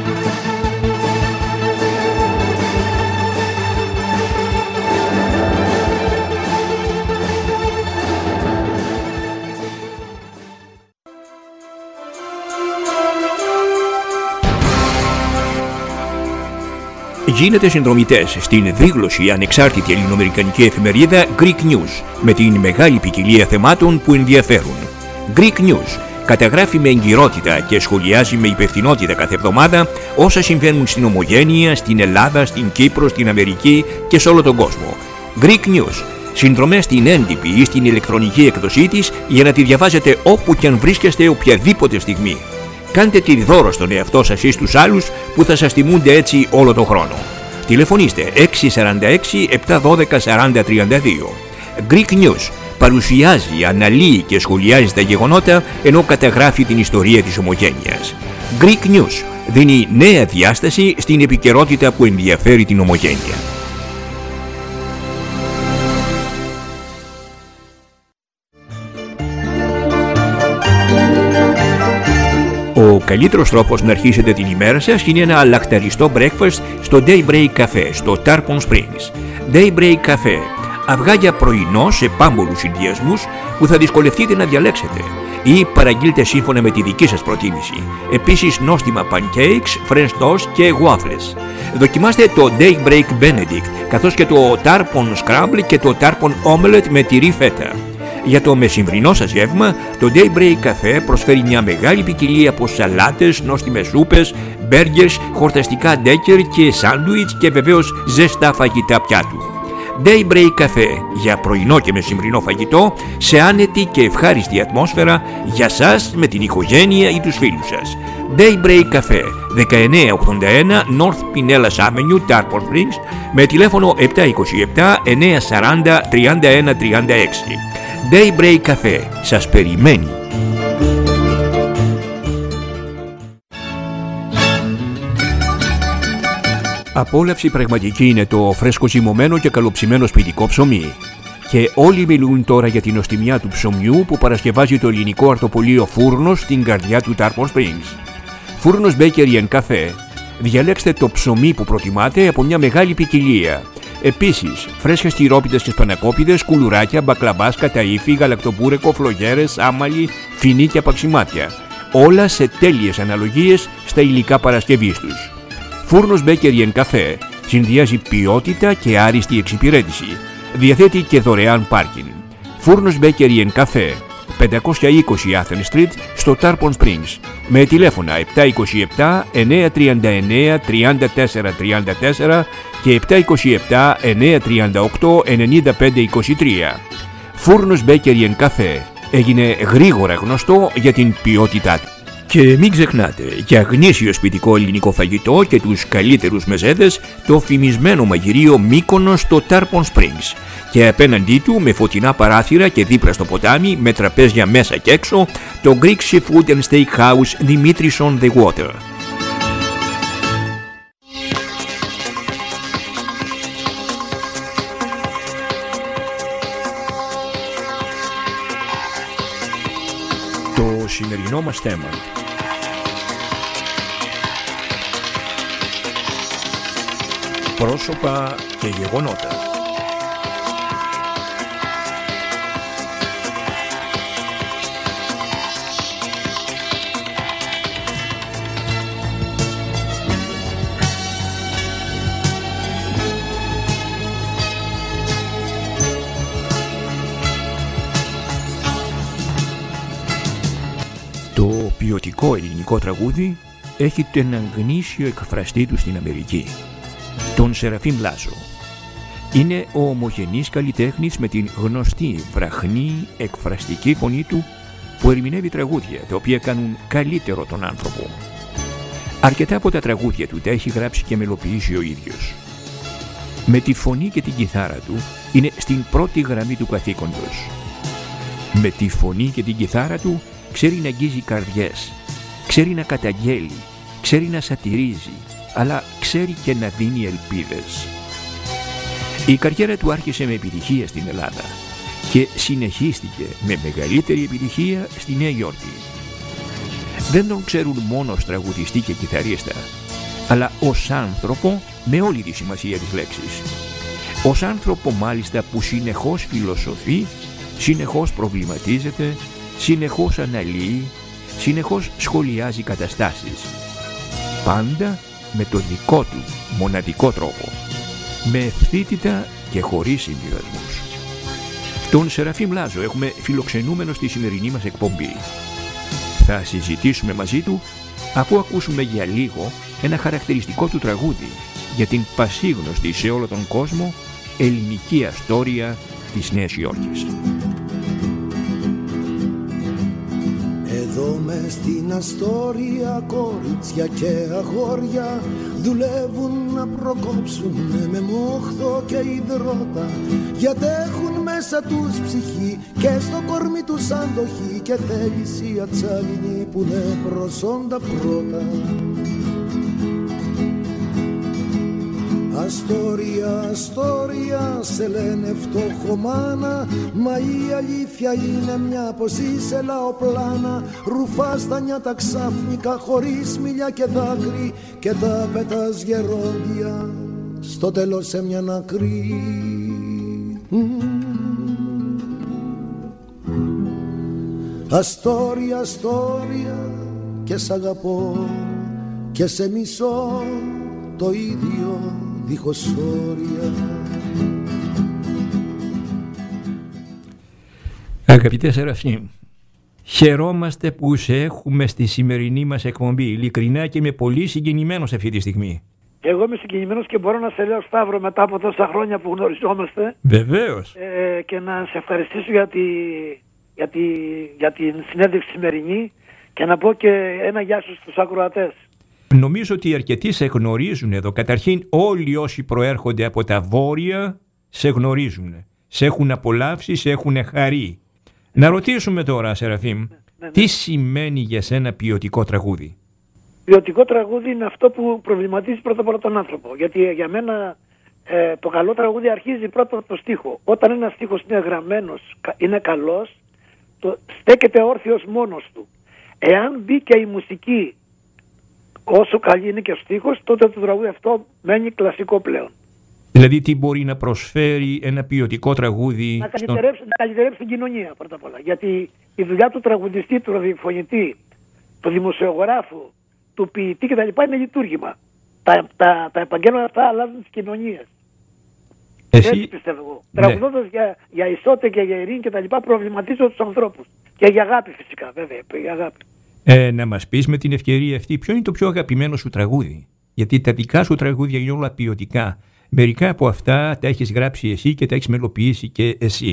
Γίνετε συνδρομητές στην δίγλωση ανεξάρτητη ελληνοαμερικανική εφημερίδα Greek News με την μεγάλη ποικιλία θεμάτων που ενδιαφέρουν. Greek News καταγράφει με εγκυρότητα και σχολιάζει με υπευθυνότητα κάθε εβδομάδα όσα συμβαίνουν στην Ομογένεια, στην Ελλάδα, στην Κύπρο, στην Αμερική και σε όλο τον κόσμο. Greek News. Συνδρομές στην έντυπη ή στην ηλεκτρονική έκδοσή της για να τη διαβάζετε όπου και αν βρίσκεστε οποιαδήποτε στιγμή. Κάντε τη δώρο στον εαυτό σας ή στους άλλους που θα σας τιμούνται έτσι όλο τον χρόνο. Τηλεφωνήστε 646 712 4032. Greek News παρουσιάζει, αναλύει και σχολιάζει τα γεγονότα ενώ καταγράφει την ιστορία της Ομογένειας. Greek News δίνει νέα διάσταση στην επικαιρότητα που ενδιαφέρει την Ομογένεια. Ο καλύτερος τρόπος να αρχίσετε την ημέρα σας είναι ένα λαχταριστό breakfast στο Daybreak Cafe, στο Tarpon Springs. Daybreak Cafe. Αυγά για πρωινό σε πάμπολους συνδυασμούς που θα δυσκολευτείτε να διαλέξετε ή παραγγείλτε σύμφωνα με τη δική σας προτίμηση. Επίσης νόστιμα pancakes, french toast και waffles. Δοκιμάστε το Daybreak Benedict καθώς και το Tarpon Scramble και το Tarpon Omelette με τυρί φέτα. Για το μεσημβρινό σας γεύμα, το Daybreak Cafe προσφέρει μια μεγάλη ποικιλία από σαλάτες, νόστιμες σούπες, μπέργκερς, χορταστικά ντέκερ και σάντουιτς και βεβαίως ζεστά φαγητά πιάτου. Daybreak Cafe για πρωινό και μεσημβρινό φαγητό σε άνετη και ευχάριστη ατμόσφαιρα για σας με την οικογένεια ή τους φίλους σας. Daybreak Cafe 1981 North Pinellas Avenue, Tarpon Springs με τηλέφωνο 727 940 3136. Daybreak Cafe σας περιμένει. Απόλαυση πραγματική είναι το φρέσκο ζυμωμένο και καλοψημένο σπιτικό ψωμί. Και όλοι μιλούν τώρα για την νοστιμιά του ψωμιού που παρασκευάζει το ελληνικό αρτοπολείο Φούρνος στην καρδιά του Tarpon Springs. Φούρνος Bakery & Cafe. Διαλέξτε το ψωμί που προτιμάτε από μια μεγάλη ποικιλία. Επίσης, φρέσκες τυρόπιτες και σπανακόπιτες, κουλουράκια, μπακλαβάς, καταΐφι, γαλακτοπούρεκο, φλογέρες, άμαλι, φινί και απαξιμάτια. Όλα σε τέλειες αναλογίες στα υλικά παρασκευής τους. Φούρνος Bakery & Cafe συνδυάζει ποιότητα και άριστη εξυπηρέτηση. Διαθέτει και δωρεάν πάρκινγκ. Φούρνος Bakery & Cafe, 520 Athens Street στο Tarpon Springs με τηλέφωνα 727 939 3434 και 727 938 9523. Φούρνος Bakery & Cafe έγινε γρήγορα γνωστό για την ποιότητά του. Και μην ξεχνάτε, για γνήσιο σπιτικό ελληνικό φαγητό και τους καλύτερους μεζέδες, το φημισμένο μαγειρίο Μύκονος στο Tarpon Springs. Και απέναντί του, με φωτεινά παράθυρα και δίπλα στο ποτάμι, με τραπέζια μέσα και έξω, το Greek Seafood and Steakhouse Dimitris on the Water. Το σημερινό μας θέμα: πρόσωπα και γεγονότα. Το ποιοτικό ελληνικό τραγούδι έχει τον γνήσιο εκφραστή του στην Αμερική, τον Σεραφείμ Λάζο. Είναι ο ομογενής καλλιτέχνης με την γνωστή βραχνή εκφραστική φωνή του που ερμηνεύει τραγούδια τα οποία κάνουν καλύτερο τον άνθρωπο. Αρκετά από τα τραγούδια του τα έχει γράψει και μελοποιήσει ο ίδιος. Με τη φωνή και την κιθάρα του είναι στην πρώτη γραμμή του καθήκοντος. Με τη φωνή και την κιθάρα του ξέρει να αγγίζει καρδιές, ξέρει να καταγγέλει, ξέρει να σατυρίζει, αλλά ξέρει και να δίνει ελπίδες. Η καριέρα του άρχισε με επιτυχία στην Ελλάδα και συνεχίστηκε με μεγαλύτερη επιτυχία στη Νέα Υόρκη. Δεν τον ξέρουν μόνο ως τραγουδιστή και κιθαρίστα, αλλά ως άνθρωπο με όλη τη σημασία της λέξης. Ως άνθρωπο μάλιστα που συνεχώς φιλοσοφεί, συνεχώς προβληματίζεται, συνεχώς αναλύει, συνεχώς σχολιάζει καταστάσεις. Πάντα με το δικό του μοναδικό τρόπο, με ευθύτητα και χωρίς συμβιβασμούς. Τον Σεραφείμ Λάζο έχουμε φιλοξενούμενο στη σημερινή μας εκπομπή. Θα συζητήσουμε μαζί του αφού ακούσουμε για λίγο ένα χαρακτηριστικό του τραγούδι για την πασίγνωστη σε όλο τον κόσμο ελληνική αστόρια της Νέας Υόρκης. Εδώ μες στην Αστόρια κορίτσια και αγόρια δουλεύουν να προκόψουν με μόχθο και υδρότα, γιατί έχουν μέσα τους ψυχή και στο κορμί τους αντοχή και θέληση ατσάλινη που είναι προσόντα πρώτα. Αστόρια, Αστόρια, σε λένε φτωχομάνα, μα η αλήθεια είναι μια πως είσαι λαοπλάνα. Ρουφάς τα νιάτα ξαφνικά χωρίς μιλιά και δάκρυ και τα πετάς γερόντια στο τέλος σε μια άκρη. Αστόρια, Αστόρια, και σ' αγαπώ και σε μισώ το ίδιο δίχως όρια. Αγαπητέ Σεραφείμ, χαιρόμαστε που σε έχουμε στη σημερινή μας εκπομπή, ειλικρινά και είμαι πολύ συγκινημένος αυτή τη στιγμή. Εγώ είμαι συγκινημένος και μπορώ να σε λέω, Σταύρο, μετά από τόσα χρόνια που γνωριζόμαστε. Βεβαίως. Και να σε ευχαριστήσω για την συνέντευξη σημερινή και να πω και ένα γεια σου στους ακροατές. Νομίζω ότι αρκετοί σε γνωρίζουν εδώ. Καταρχήν όλοι όσοι προέρχονται από τα βόρεια σε γνωρίζουν. Σε έχουν απολαύσει, σε έχουν χαρεί. Να ρωτήσουμε τώρα, Σεραφείμ, τι σημαίνει για σένα ποιοτικό τραγούδι? Ποιοτικό τραγούδι είναι αυτό που προβληματίζει πρώτα απ' όλα τον άνθρωπο. Γιατί για μένα το καλό τραγούδι αρχίζει πρώτα από το στίχο. Όταν ένα στίχος είναι γραμμένος, είναι καλός, στέκεται όρθιος μόνος του. Εάν μπει και η μουσική όσο καλή είναι και ο στίχος, τότε το τραγούδι αυτό μένει κλασικό πλέον. Δηλαδή τι μπορεί να προσφέρει ένα ποιοτικό τραγούδι? Να καλυτερέψει την κοινωνία πρώτα απ' όλα. Γιατί η δουλειά του τραγουδιστή, του ραδιοφωνητή, του δημοσιογράφου, του ποιητή κτλ. Είναι λειτουργήμα. Τα επαγγέλματα αυτά αλλάζουν τις κοινωνίες. Έτσι πιστεύω εγώ. Ναι. Τραγουδώντας για ισότητα και για ειρήνη κτλ. Προβληματίζω τους ανθρώπους. Και για αγάπη φυσικά, βέβαια. Για αγάπη. Να μας πεις με την ευκαιρία αυτή ποιο είναι το πιο αγαπημένο σου τραγούδι? Γιατί τα δικά σου τραγούδια είναι όλα ποιοτικά. Μερικά από αυτά τα έχεις γράψει εσύ και τα έχεις μελοποιήσει και εσύ.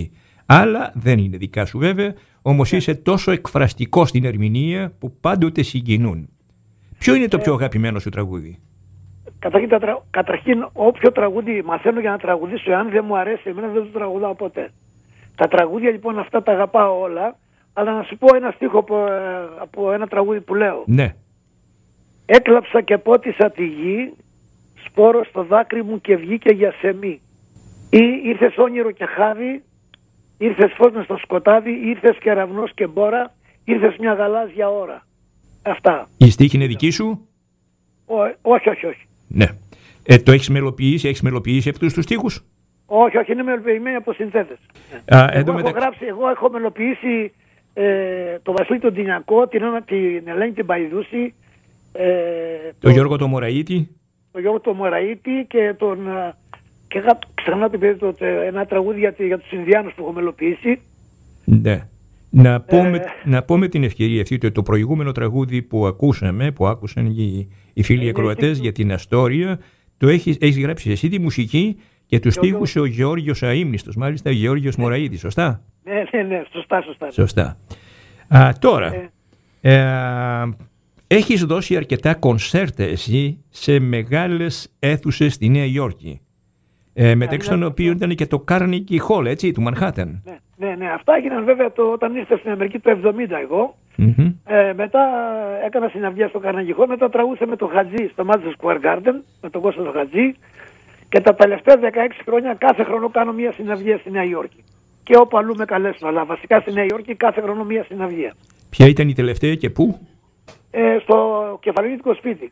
Άλλα δεν είναι δικά σου βέβαια, όμως είσαι τόσο εκφραστικό στην ερμηνεία που πάντοτε συγκινούν. Ποιο είναι το πιο αγαπημένο σου τραγούδι? Καταρχήν, όποιο τραγούδι μαθαίνω για να τραγουδήσω, εάν δεν μου αρέσει εμένα δεν το τραγουδάω ποτέ. Τα τραγούδια λοιπόν αυτά τα αγαπάω όλα, αλλά να σου πω ένα στίχο από ένα τραγούδι που λέω. Ναι. Έκλαψα και πότισα τη γη, σπόρο στο δάκρυ μου και βγήκε για σεμί. Ή ήρθες όνειρο και χάδι, ήρθες φως μες στο σκοτάδι, ήρθες κεραυνός και μπόρα, ήρθες μια γαλάζια ώρα. Αυτά. Η στίχη είναι δική σου? Όχι. Ναι. Το έχεις μελοποιήσει αυτούς τους στίχους? Όχι, είναι μελοποιημένοι από συνθέτες. Εγώ έχω μελοποιήσει τον Βασίλη τον Τινιακό, την Ελένη την Παϊδούση, τον Γιώργο τον Μωραΐτη. Τον Γιώργο τον Μωραΐτη και τον... Και ξανά ένα τραγούδι για τους Ινδιάνους που έχω μελοποιήσει. Ναι. Να πω με την ευκαιρία αυτή ότι το προηγούμενο τραγούδι που άκουσαν οι φίλοι ακροατές για την Αστόρια, το έχεις γράψει εσύ τη μουσική και τους στίχους ο Γεώργιος Αείμνηστος, μάλιστα Γεώργιος Μωραΐτης, σωστά? Ναι, σωστά. Τώρα, έχεις δώσει αρκετά κονσέρτα εσύ σε μεγάλες αίθουσες στη Νέα Υόρκη. Μεταξύ των οποίων ήταν και το Carnegie Hall, έτσι, του Μανχάτεν. Ναι, αυτά έγιναν βέβαια όταν ήρθα στην Αμερική το 70 εγώ. Μετά έκανα συναυλία στο Carnegie Hall, μετά τραγούδησα με τον Χατζή στο Madison Square Garden, με τον Κώστα τον Χατζή, και τα τελευταία 16 χρόνια κάθε χρόνο κάνω μια συναυλία στη Νέα Υόρκη. Και όπου αλλού με καλέσουν, αλλά βασικά στη Νέα Υόρκη κάθε χρόνο μια συναυλία. Ποια ήταν η τελευταία και πού? Στο Κεφαλονίτικο σπίτι.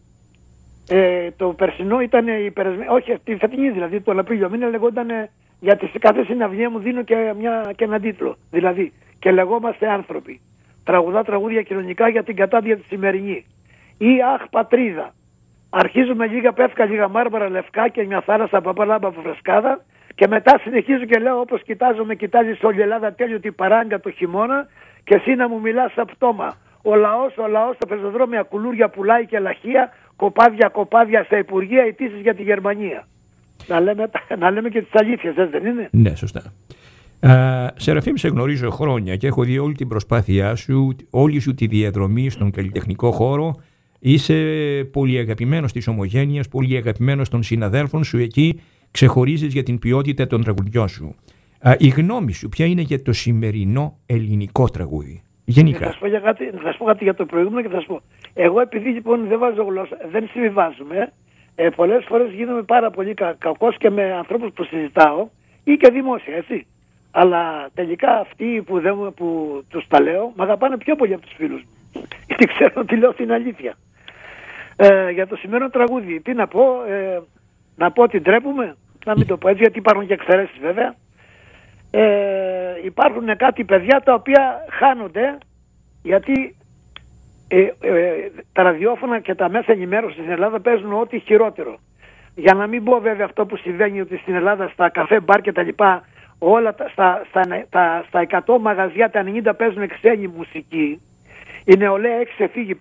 Το περσινό ήταν όχι τη φετινή δηλαδή, τον Απρίλιο μήνα λεγόταν, γιατί σε κάθε συναυλία μου δίνω και έναν τίτλο. Δηλαδή, και λεγόμαστε άνθρωποι. Τραγουδά τραγούδια κοινωνικά για την κατάδια τη σημερινή. Ή αχ πατρίδα. Αρχίζουμε λίγα πεύκα, λίγα μάρμαρα λευκά και μια θάλασσα παπαλάμπα φρεσκάδα. Και μετά συνεχίζω και λέω όπως με κοιτάζεις όλη η Ελλάδα τέλειο την παράγκα το χειμώνα και εσύ να μου μιλάς σαν πτώμα. Ο λαός στα πεζοδρόμια κουλούρια πουλάει και λαχεία, κοπάδια στα υπουργεία, αιτήσεις για τη Γερμανία. Να λέμε και τις αλήθειες, δεν είναι? Ναι, σωστά. Σεραφείμ, σε γνωρίζω χρόνια και έχω δει όλη την προσπάθειά σου, όλη σου τη διαδρομή στον καλλιτεχνικό χώρο. Είσαι πολύ αγαπημένος της ομογένειας, πολύ αγαπημένος των συναδέλφων σου εκεί. Ξεχωρίζεις για την ποιότητα των τραγουδιών σου. Η γνώμη σου ποια είναι για το σημερινό ελληνικό τραγούδι, γενικά? Θα σου πω κάτι για το προηγούμενο και θα σου πω. Εγώ επειδή λοιπόν δεν βάζω γλώσσα, δεν συμβιβάζουμε, πολλές φορές γίνομαι πάρα πολύ κακός και με ανθρώπους που συζητάω ή και δημόσια, έτσι. Αλλά τελικά αυτοί που τους τα λέω, με αγαπάνε πιο πολύ από τους φίλους μου. Γιατί ξέρω ότι λέω την αλήθεια. Για το σημερινό τραγούδι, τι να πω, να πω ότι ντρέπουμε, να μην το πω έτσι, γιατί υπάρχουν και εξαιρέσεις βέβαια. Υπάρχουν κάτι παιδιά τα οποία χάνονται γιατί τα ραδιόφωνα και τα μέσα ενημέρωσης στην Ελλάδα παίζουν ό,τι χειρότερο. Για να μην πω βέβαια αυτό που συμβαίνει, ότι στην Ελλάδα στα καφέ, μπαρ και τα λοιπά, όλα στα 100 μαγαζιά τα 90 παίζουν ξένη μουσική. Η νεολαία έχει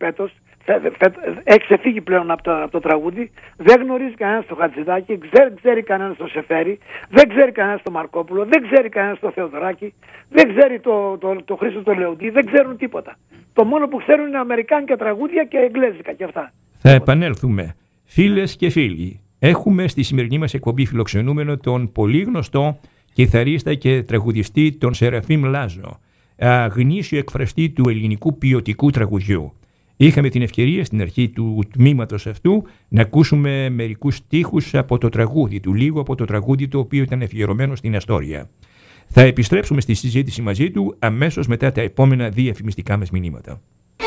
ξεφύγει πλέον από το τραγούδι. Δεν γνωρίζει κανένας το Χατζηδάκη, δεν ξέρει κανένας το Σεφέρι, δεν ξέρει κανένας το Μαρκόπουλο, δεν ξέρει κανένας το Θεοδωράκη, δεν ξέρει το Χρήστο το Λεοντή, δεν ξέρουν τίποτα. Το μόνο που ξέρουν είναι αμερικάνικα τραγούδια και εγγλέζικα και αυτά. Θα επανέλθουμε. Φίλες και φίλοι, έχουμε στη σημερινή μας εκπομπή φιλοξενούμενο τον πολύ γνωστό κιθαρίστα και τραγουδιστή τον Σεραφείμ Λάζο, γνήσιο εκφραστή του ελληνικού ποιοτικού τραγουδιού. Είχαμε την ευκαιρία στην αρχή του τμήματος αυτού να ακούσουμε μερικούς στίχους από το τραγούδι του, λίγο από το τραγούδι το οποίο ήταν αφιερωμένο στην Αστόρια. Θα επιστρέψουμε στη συζήτηση μαζί του αμέσως μετά τα επόμενα διαφημιστικά μας μηνύματα.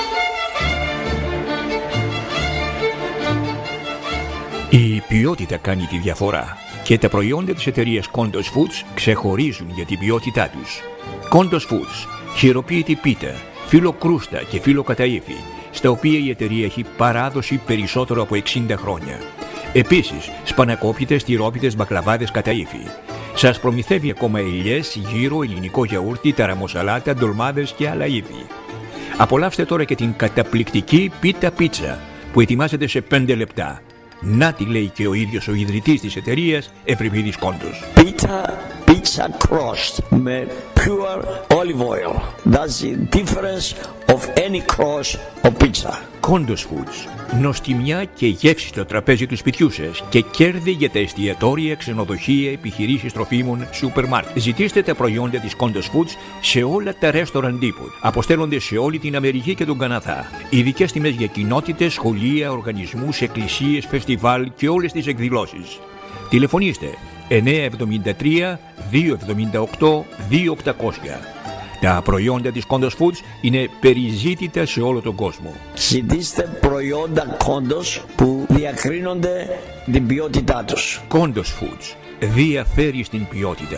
Η ποιότητα κάνει τη διαφορά και τα προϊόντα της εταιρείας Kondos Foods ξεχωρίζουν για την ποιότητά τους. Kondos Foods, χειροποίητη πίτα, φύλλο κρούστα και φύλλο καταΐφι, στα οποία η εταιρεία έχει παράδοση περισσότερο από 60 χρόνια. Επίσης, σπανακόπιτες, τυρόπιτες, μπακλαβάδες καταΐφι. Σας προμηθεύει ακόμα ελιές, γύρο, ελληνικό γιαούρτι, ταραμοσαλάτα, ντολμάδες και άλλα είδη. Απολαύστε τώρα και την καταπληκτική πίτα πίτσα που ετοιμάζεται σε 5 λεπτά. Να τη λέει και ο ίδιος ο ιδρυτής της εταιρείας, Ευρυπίδης Κόντος. Πίτα pizza crust με pure olive oil. That's the difference of any crust of pizza. Kondos Foods. Νοστιμιά και γεύση στο τραπέζι του σπιτιού σας και κέρδη για τα εστιατόρια, ξενοδοχεία, επιχειρήσεις τροφίμων, σούπερ μάρκετ. Ζητήστε τα προϊόντα της Kondos Foods σε όλα τα restaurant depot. Αποστέλλονται σε όλη την Αμερική και τον Καναδά. Ειδικές τιμές για κοινότητες, σχολεία, οργανισμούς, εκκλησίες, φεστιβάλ και όλες τις εκδηλώσεις. Τηλεφωνήστε 973 278 2800. Τα προϊόντα της Kondos Foods είναι περιζήτητα σε όλο τον κόσμο. Ζητήστε προϊόντα Kondos που διακρίνονται την ποιότητά τους. Kondos Foods διαφέρει στην ποιότητα.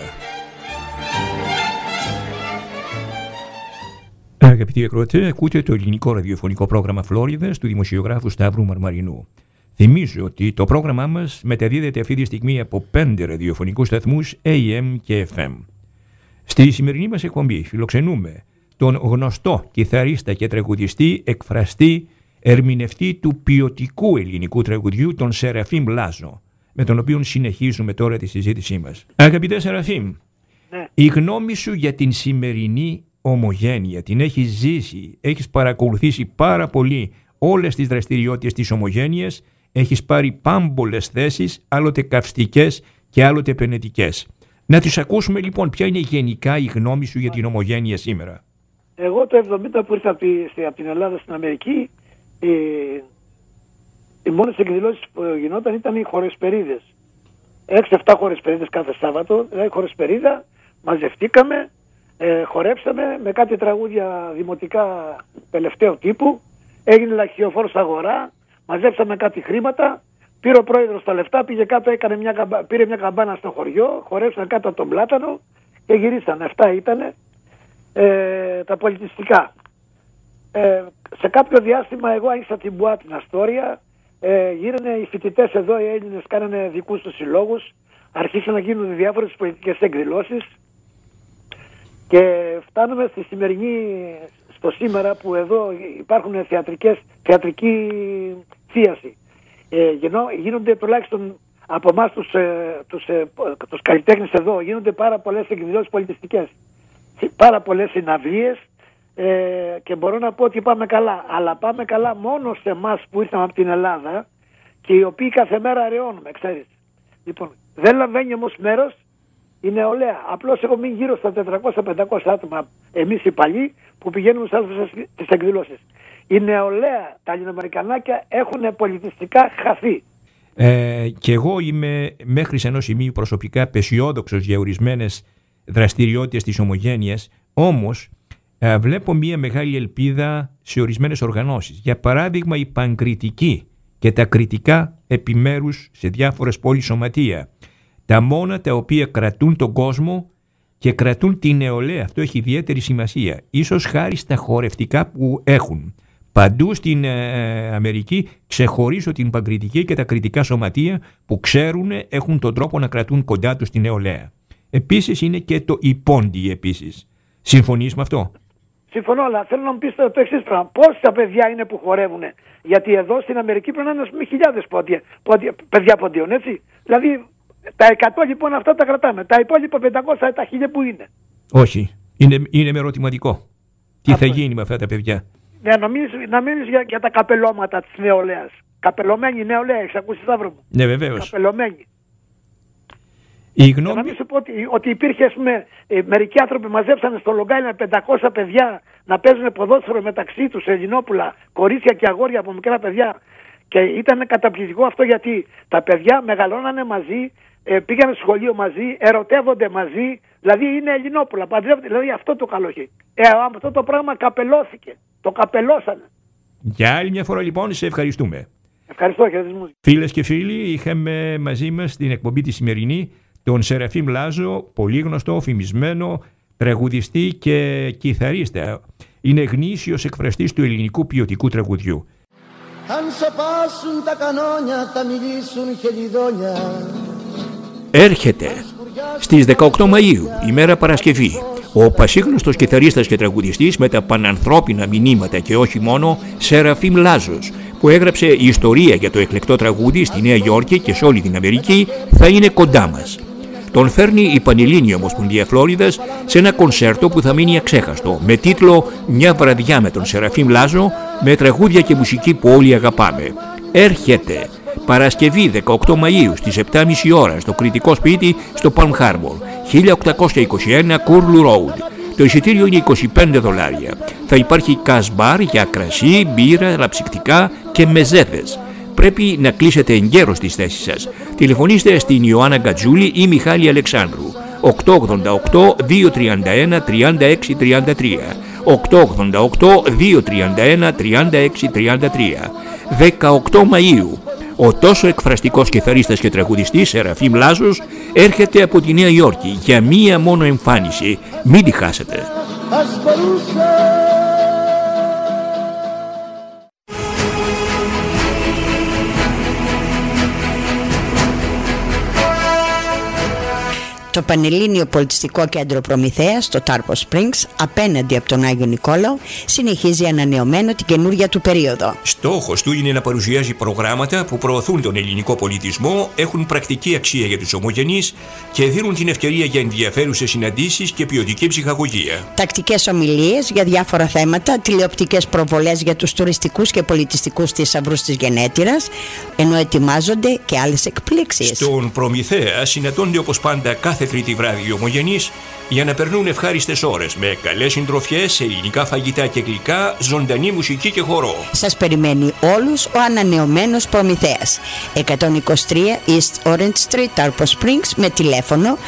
Αγαπητοί ακροατές, ακούτε το ελληνικό ραδιοφωνικό πρόγραμμα Φλόριδας του δημοσιογράφου Σταύρου Μαρμαρινού. Θυμίζω ότι το πρόγραμμά μας μεταδίδεται αυτή τη στιγμή από 5 ραδιοφωνικούς σταθμούς AM και FM. Στη σημερινή μας εκπομπή φιλοξενούμε τον γνωστό κιθαρίστα και τραγουδιστή, εκφραστή, ερμηνευτή του ποιοτικού ελληνικού τραγουδιού, τον Σεραφείμ Λάζο, με τον οποίο συνεχίζουμε τώρα τη συζήτησή μας. Αγαπητέ Σεραφείμ, ναι. Η γνώμη σου για την σημερινή Ομογένεια, την έχεις ζήσει, έχεις παρακολουθήσει πάρα πολύ όλες τις δραστηριότητες της Ομογένειας, έχεις πάρει πάμπολες θέσεις, άλλοτε καυστικές και άλλοτε επενετικές. Να τις ακούσουμε λοιπόν, ποια είναι γενικά η γνώμη σου για την Ομογένεια σήμερα. Εγώ το 70 που ήρθα από την Ελλάδα στην Αμερική, οι μόνες εκδηλώσεις που γινόταν ήταν οι χορεσπερίδες. 6-7 χορεσπερίδες κάθε Σάββατο, δηλαδή χορεσπερίδα, μαζευτήκαμε, χορέψαμε με κάτι τραγούδια δημοτικά τελευταίου τύπου, έγινε λαχιοφόρος αγορά, μαζέψαμε κάτι χρήματα. Πήρε ο πρόεδρος τα λεφτά, πήγε κάτω, πήρε μια καμπάνα στο χωριό, χορέψαν κάτω από τον πλάτανο και γυρίσαν. Αυτά ήταν τα πολιτιστικά. Σε κάποιο διάστημα εγώ άνοιξα την Μπουά την Αστόρια, γύρανε οι φοιτητές εδώ, οι Έλληνες κάνανε δικούς τους συλλόγους, αρχίσαν να γίνουν διάφορες πολιτικές εκδηλώσεις και φτάνουμε στη σημερινή, στο σήμερα που εδώ υπάρχουν θεατρική θίαση. Γίνονται τουλάχιστον από εμάς τους καλλιτέχνες εδώ, γίνονται πάρα πολλές εκδηλώσεις πολιτιστικές, πάρα πολλές συναυλίες και μπορώ να πω ότι πάμε καλά, αλλά πάμε καλά μόνο σε εμάς που ήρθαμε από την Ελλάδα και οι οποίοι κάθε μέρα αραιώνουμε, ξέρεις. Λοιπόν, δεν λαμβάνει όμως μέρος η νεολαία, απλώς έχω μείνει γύρω στα 400-500 άτομα εμείς οι παλιοί που πηγαίνουμε σε άλλες τις εκδηλώσεις. Η νεολαία, τα ελληνοαμερικανάκια έχουν πολιτιστικά χαθεί. Και εγώ είμαι μέχρι σε ενός σημείου προσωπικά απεσιόδοξος για ορισμένες δραστηριότητες της Ομογένειας, όμως βλέπω μια μεγάλη ελπίδα σε ορισμένες οργανώσεις. Για παράδειγμα η Παγκριτική και τα κριτικά επιμέρους σε διάφορες πόλεις σωματεία. Τα μόνα τα οποία κρατούν τον κόσμο και κρατούν την νεολαία. Αυτό έχει ιδιαίτερη σημασία. Ίσως χάρη στα χορευτικά που έχουν. Παντού στην Αμερική ξεχωρίζω την Παγκριτική και τα κριτικά σωματεία που ξέρουν, έχουν τον τρόπο να κρατούν κοντά τους την νεολαία. Επίσης είναι και το Ιππόντι επίσης. Συμφωνείς με αυτό? Συμφωνώ, αλλά θέλω να μου πεις το εξής πράγμα. Πόσα παιδιά είναι που χορεύουν? Γιατί εδώ στην Αμερική πρέπει να είναι χιλιάδες παιδιά ποντίων, έτσι. Δηλαδή τα 100 λοιπόν αυτά τα κρατάμε. Τα υπόλοιπα 500 τα 1000 που είναι? Όχι. Είναι με ερωτηματικό. Τι θα γίνει με αυτά τα παιδιά? Να μείνεις για τα καπελώματα της νεολαίας. Καπελωμένη νεολαία, έχεις ακούσει, Σταύρο μου? Ναι, βεβαίως. Καπελωμένη. Να μην σου πω ότι υπήρχε, ας πούμε, μερικοί άνθρωποι μαζέψανε στο Long Island 500 παιδιά να παίζουν ποδόσφαιρο μεταξύ τους, Ελληνόπουλα, κορίτσια και αγόρια από μικρά παιδιά. Και ήταν καταπληκτικό αυτό, γιατί τα παιδιά μεγαλώνανε μαζί, πήγανε στο σχολείο μαζί, ερωτεύονται μαζί, δηλαδή είναι Ελληνόπουλα, παντρεύονται, δηλαδή αυτό το καλό έχει. Αυτό το πράγμα καπελώθηκε, το καπελώσανε. Για άλλη μια φορά λοιπόν σε ευχαριστούμε. Ευχαριστώ, χαιρετισμούς. Φίλες και φίλοι, είχαμε μαζί μας στην εκπομπή τη σημερινή τον Σεραφείμ Λάζο, πολύ γνωστό, φημισμένο, τραγουδιστή και κιθαρίστα. Είναι γνήσιος εκφραστής του ελληνικού ποιοτικού τραγουδιού. Αν σοπάσουν τα κανόνια, θα μιλήσουν χελιδόνια. Έρχεται στις 18 Μαΐου, ημέρα Παρασκευή, ο πασίγνωστος κιθαρίστας και τραγουδιστής με τα πανανθρώπινα μηνύματα και όχι μόνο, Σεραφείμ Λάζος, που έγραψε ιστορία για το εκλεκτό τραγούδι στη Νέα Υόρκη και σε όλη την Αμερική, θα είναι κοντά μας. Τον φέρνει η Πανελλήνια Ομοσπονδία Φλόριδας σε ένα κονσέρτο που θα μείνει αξέχαστο, με τίτλο «Μια βραδιά με τον Σεραφείμ Λάζο», με τραγούδια και μουσική που όλοι αγαπάμε. Έρχεται Παρασκευή 18 Μαΐου στις 7.30 ώρα στο Κρητικό Σπίτι στο Palm Harbor, 1821 Κούρλου Road. Το εισιτήριο είναι $25. Θα υπάρχει κασμπάρ για κρασί, μπύρα, λαψικτικά και μεζέδες. Πρέπει να κλείσετε εγκαίρως τις θέσεις σας. Τηλεφωνήστε στην Ιωάννα Γκατζούλη ή Μιχάλη Αλεξάνδρου. 888-231-3633. 888-231-3633. 18 Μαΐου. Ο τόσο εκφραστικός κιθαρίστας και τραγουδιστής Σεραφείμ Λάζος έρχεται από τη Νέα Υόρκη για μία μόνο εμφάνιση. Μην τη χάσετε. Το Πανελλήνιο Πολιτιστικό Κέντρο Προμηθέας στο Τάρπο Springs, απέναντι από τον Άγιο Νικόλαο, συνεχίζει ανανεωμένο την καινούργια του περίοδο. Στόχος του είναι να παρουσιάζει προγράμματα που προωθούν τον ελληνικό πολιτισμό, έχουν πρακτική αξία για τους ομογενείς και δίνουν την ευκαιρία για ενδιαφέρουσες συναντήσεις και ποιοτική ψυχαγωγία. Τακτικές ομιλίες για διάφορα θέματα, τηλεοπτικές προβολές για τους τουριστικούς και πολιτιστικούς θησαυρούς της γενέτειρας, ενώ ετοιμάζονται και άλλες εκπλήξεις. Στον Προμηθέα συναντώνται όπως πάντα κάθε Τρίτη βράδυ οι ομογενείς για να περνούν ευχάριστες ώρες με καλές συντροφιές, ελληνικά φαγητά και γλυκά, ζωντανή μουσική και χορό. Σας περιμένει όλους ο ανανεωμένος Προμηθέας. 123 East Orange Street, Tarpo Springs, με τηλέφωνο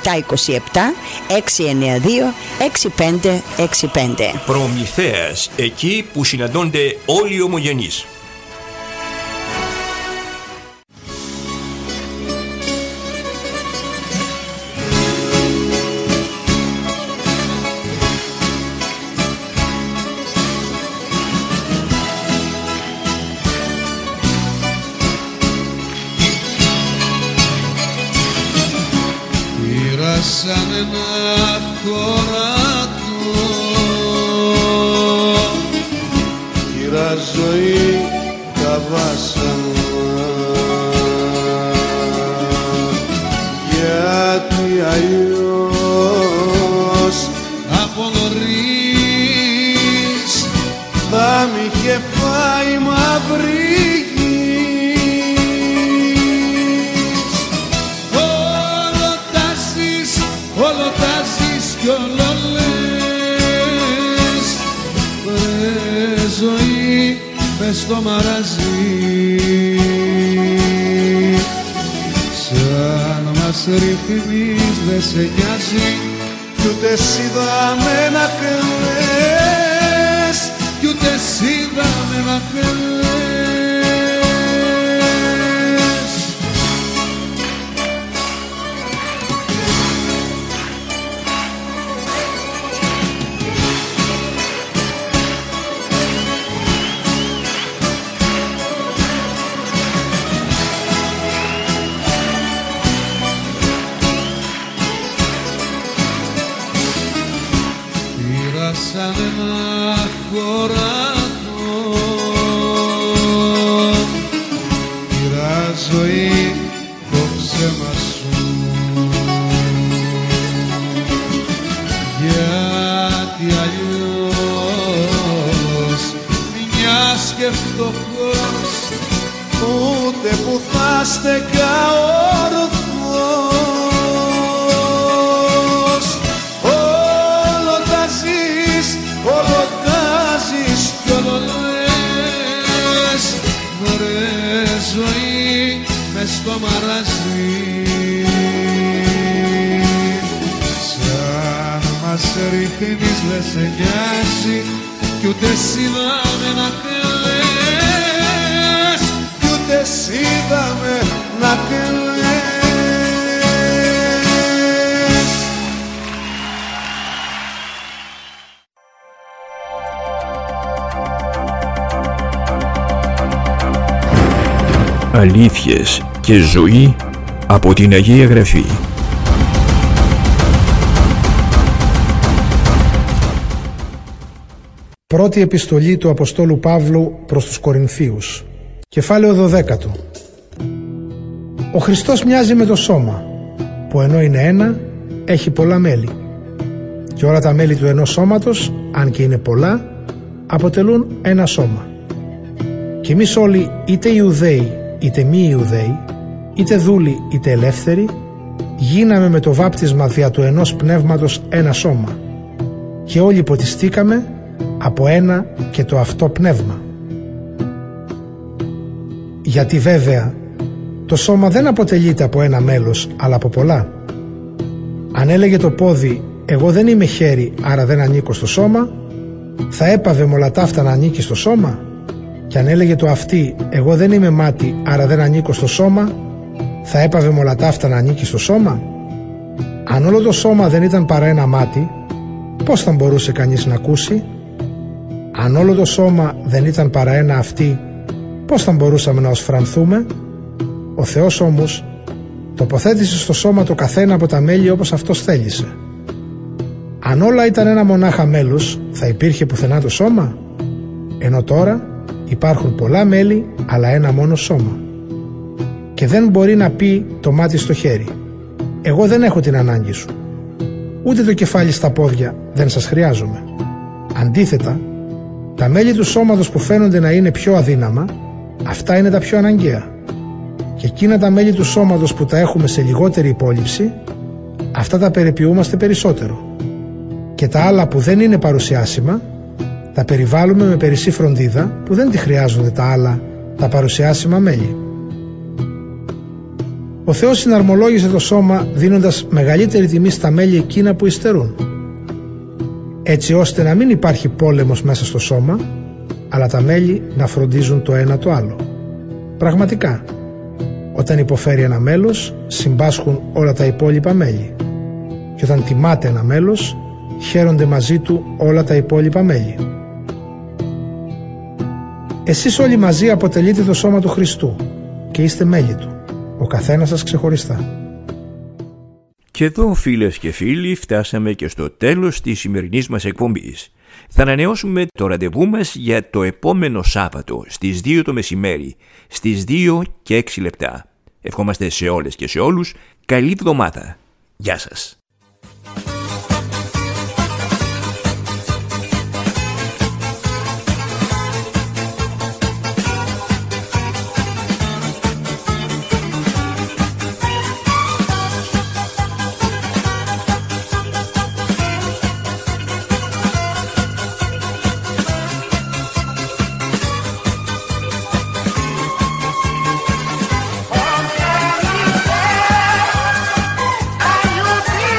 727-692-6565. Προμηθέας, εκεί που συναντώνται όλοι οι ομογενείς. Σαν ένα χωρατό, κύρα ζωή τα βάσανα, γιατί αλλιώς από νωρίς θα μ' είχε φάει μαύρη. Κι όλο λες, βρε ζωή, μες στο μαραζί, σαν μας ρίχνεις δεν σε νοιάζει, κι ούτε σ' είδαμε να κλαις, κι ούτε σ' είδαμε να κλαις. Σαν ένα χωρατό, κύρα ζωή το ψέμα σου, γιατί αλλιώς μιας και φτωχός ούτε που θα στεκά ορθός. Όλο τάζεις κι όλο λες, βρε ζωή μες στο μαραζί, σαν μας ρίχνεις δεν σε νοιάζει, κι ούτε σ' είδαμε να κλαις, κι ούτε σ' είδαμε να κλαις. Αλήθειες και ζωή από την Αγία Γραφή. Πρώτη επιστολή του Αποστόλου Παύλου προς τους Κορινθίους. Κεφάλαιο 12. Ο Χριστός μοιάζει με το σώμα. που ενώ είναι ένα, έχει πολλά μέλη. Και όλα τα μέλη του ενός σώματος, αν και είναι πολλά, αποτελούν ένα σώμα. Και εμείς όλοι, είτε Ιουδαίοι είτε μη Ιουδαίοι, είτε δούλοι είτε ελεύθεροι, γίναμε με το βάπτισμα δια του ενός πνεύματος ένα σώμα, και όλοι ποτιστήκαμε από ένα και το αυτό πνεύμα. Γιατί βέβαια το σώμα δεν αποτελείται από ένα μέλος, αλλά από πολλά. Αν έλεγε το πόδι «εγώ δεν είμαι χέρι, άρα δεν ανήκω στο σώμα», θα έπαβε με όλα τα αυτά να ανήκει στο σώμα. Και αν έλεγε το αυτί «εγώ δεν είμαι μάτι, άρα δεν ανήκω στο σώμα», θα έπαβε με όλα τα αυτά να ανήκει στο σώμα. Αν όλο το σώμα δεν ήταν παρά ένα μάτι, πώς θα μπορούσε κανείς να ακούσει? Αν όλο το σώμα δεν ήταν παρά ένα αυτί, πώς θα μπορούσαμε να οσφρανθούμε? Ο Θεός όμως τοποθέτησε στο σώμα το καθένα από τα μέλη όπως Αυτός θέλησε. Αν όλα ήταν ένα μονάχα μέλος, θα υπήρχε πουθενά το σώμα? Ενώ τώρα υπάρχουν πολλά μέλη, αλλά ένα μόνο σώμα. Και δεν μπορεί να πει το μάτι στο χέρι «εγώ δεν έχω την ανάγκη σου», ούτε το κεφάλι στα πόδια «δεν σας χρειάζομαι». Αντίθετα, τα μέλη του σώματος που φαίνονται να είναι πιο αδύναμα, αυτά είναι τα πιο αναγκαία. Και εκείνα τα μέλη του σώματος που τα έχουμε σε λιγότερη υπόλοιψη, αυτά τα περιποιούμαστε περισσότερο. Και τα άλλα που δεν είναι παρουσιάσιμα, τα περιβάλλουμε με περισσή φροντίδα που δεν τη χρειάζονται τα άλλα, τα παρουσιάσιμα μέλη. Ο Θεός συναρμολόγησε το σώμα δίνοντας μεγαλύτερη τιμή στα μέλη εκείνα που υστερούν, έτσι ώστε να μην υπάρχει πόλεμος μέσα στο σώμα, αλλά τα μέλη να φροντίζουν το ένα το άλλο. Πραγματικά, όταν υποφέρει ένα μέλος, συμπάσχουν όλα τα υπόλοιπα μέλη. Και όταν τιμάται ένα μέλος, χαίρονται μαζί του όλα τα υπόλοιπα μέλη. Εσείς όλοι μαζί αποτελείτε το σώμα του Χριστού και είστε μέλη του, ο καθένας σας ξεχωριστά. Και εδώ, φίλες και φίλοι, φτάσαμε και στο τέλος της σημερινής μας εκπομπής. Θα ανανεώσουμε το ραντεβού μας για το επόμενο Σάββατο στις 2 το μεσημέρι, στις 2 και 6 λεπτά. Ευχόμαστε σε όλες και σε όλους καλή εβδομάδα. Γεια σας. Are you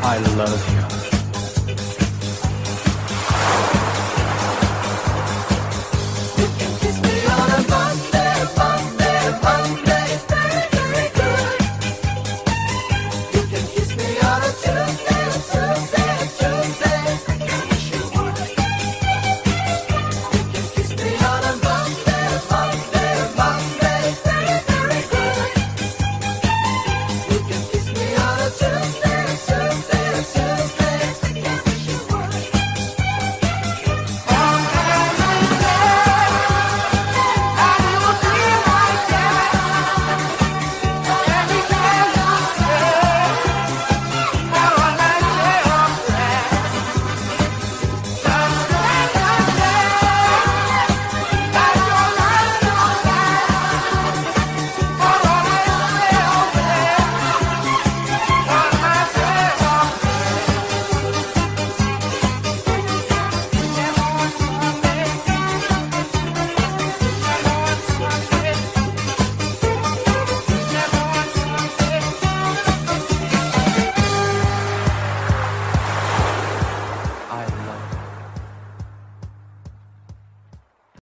I love you.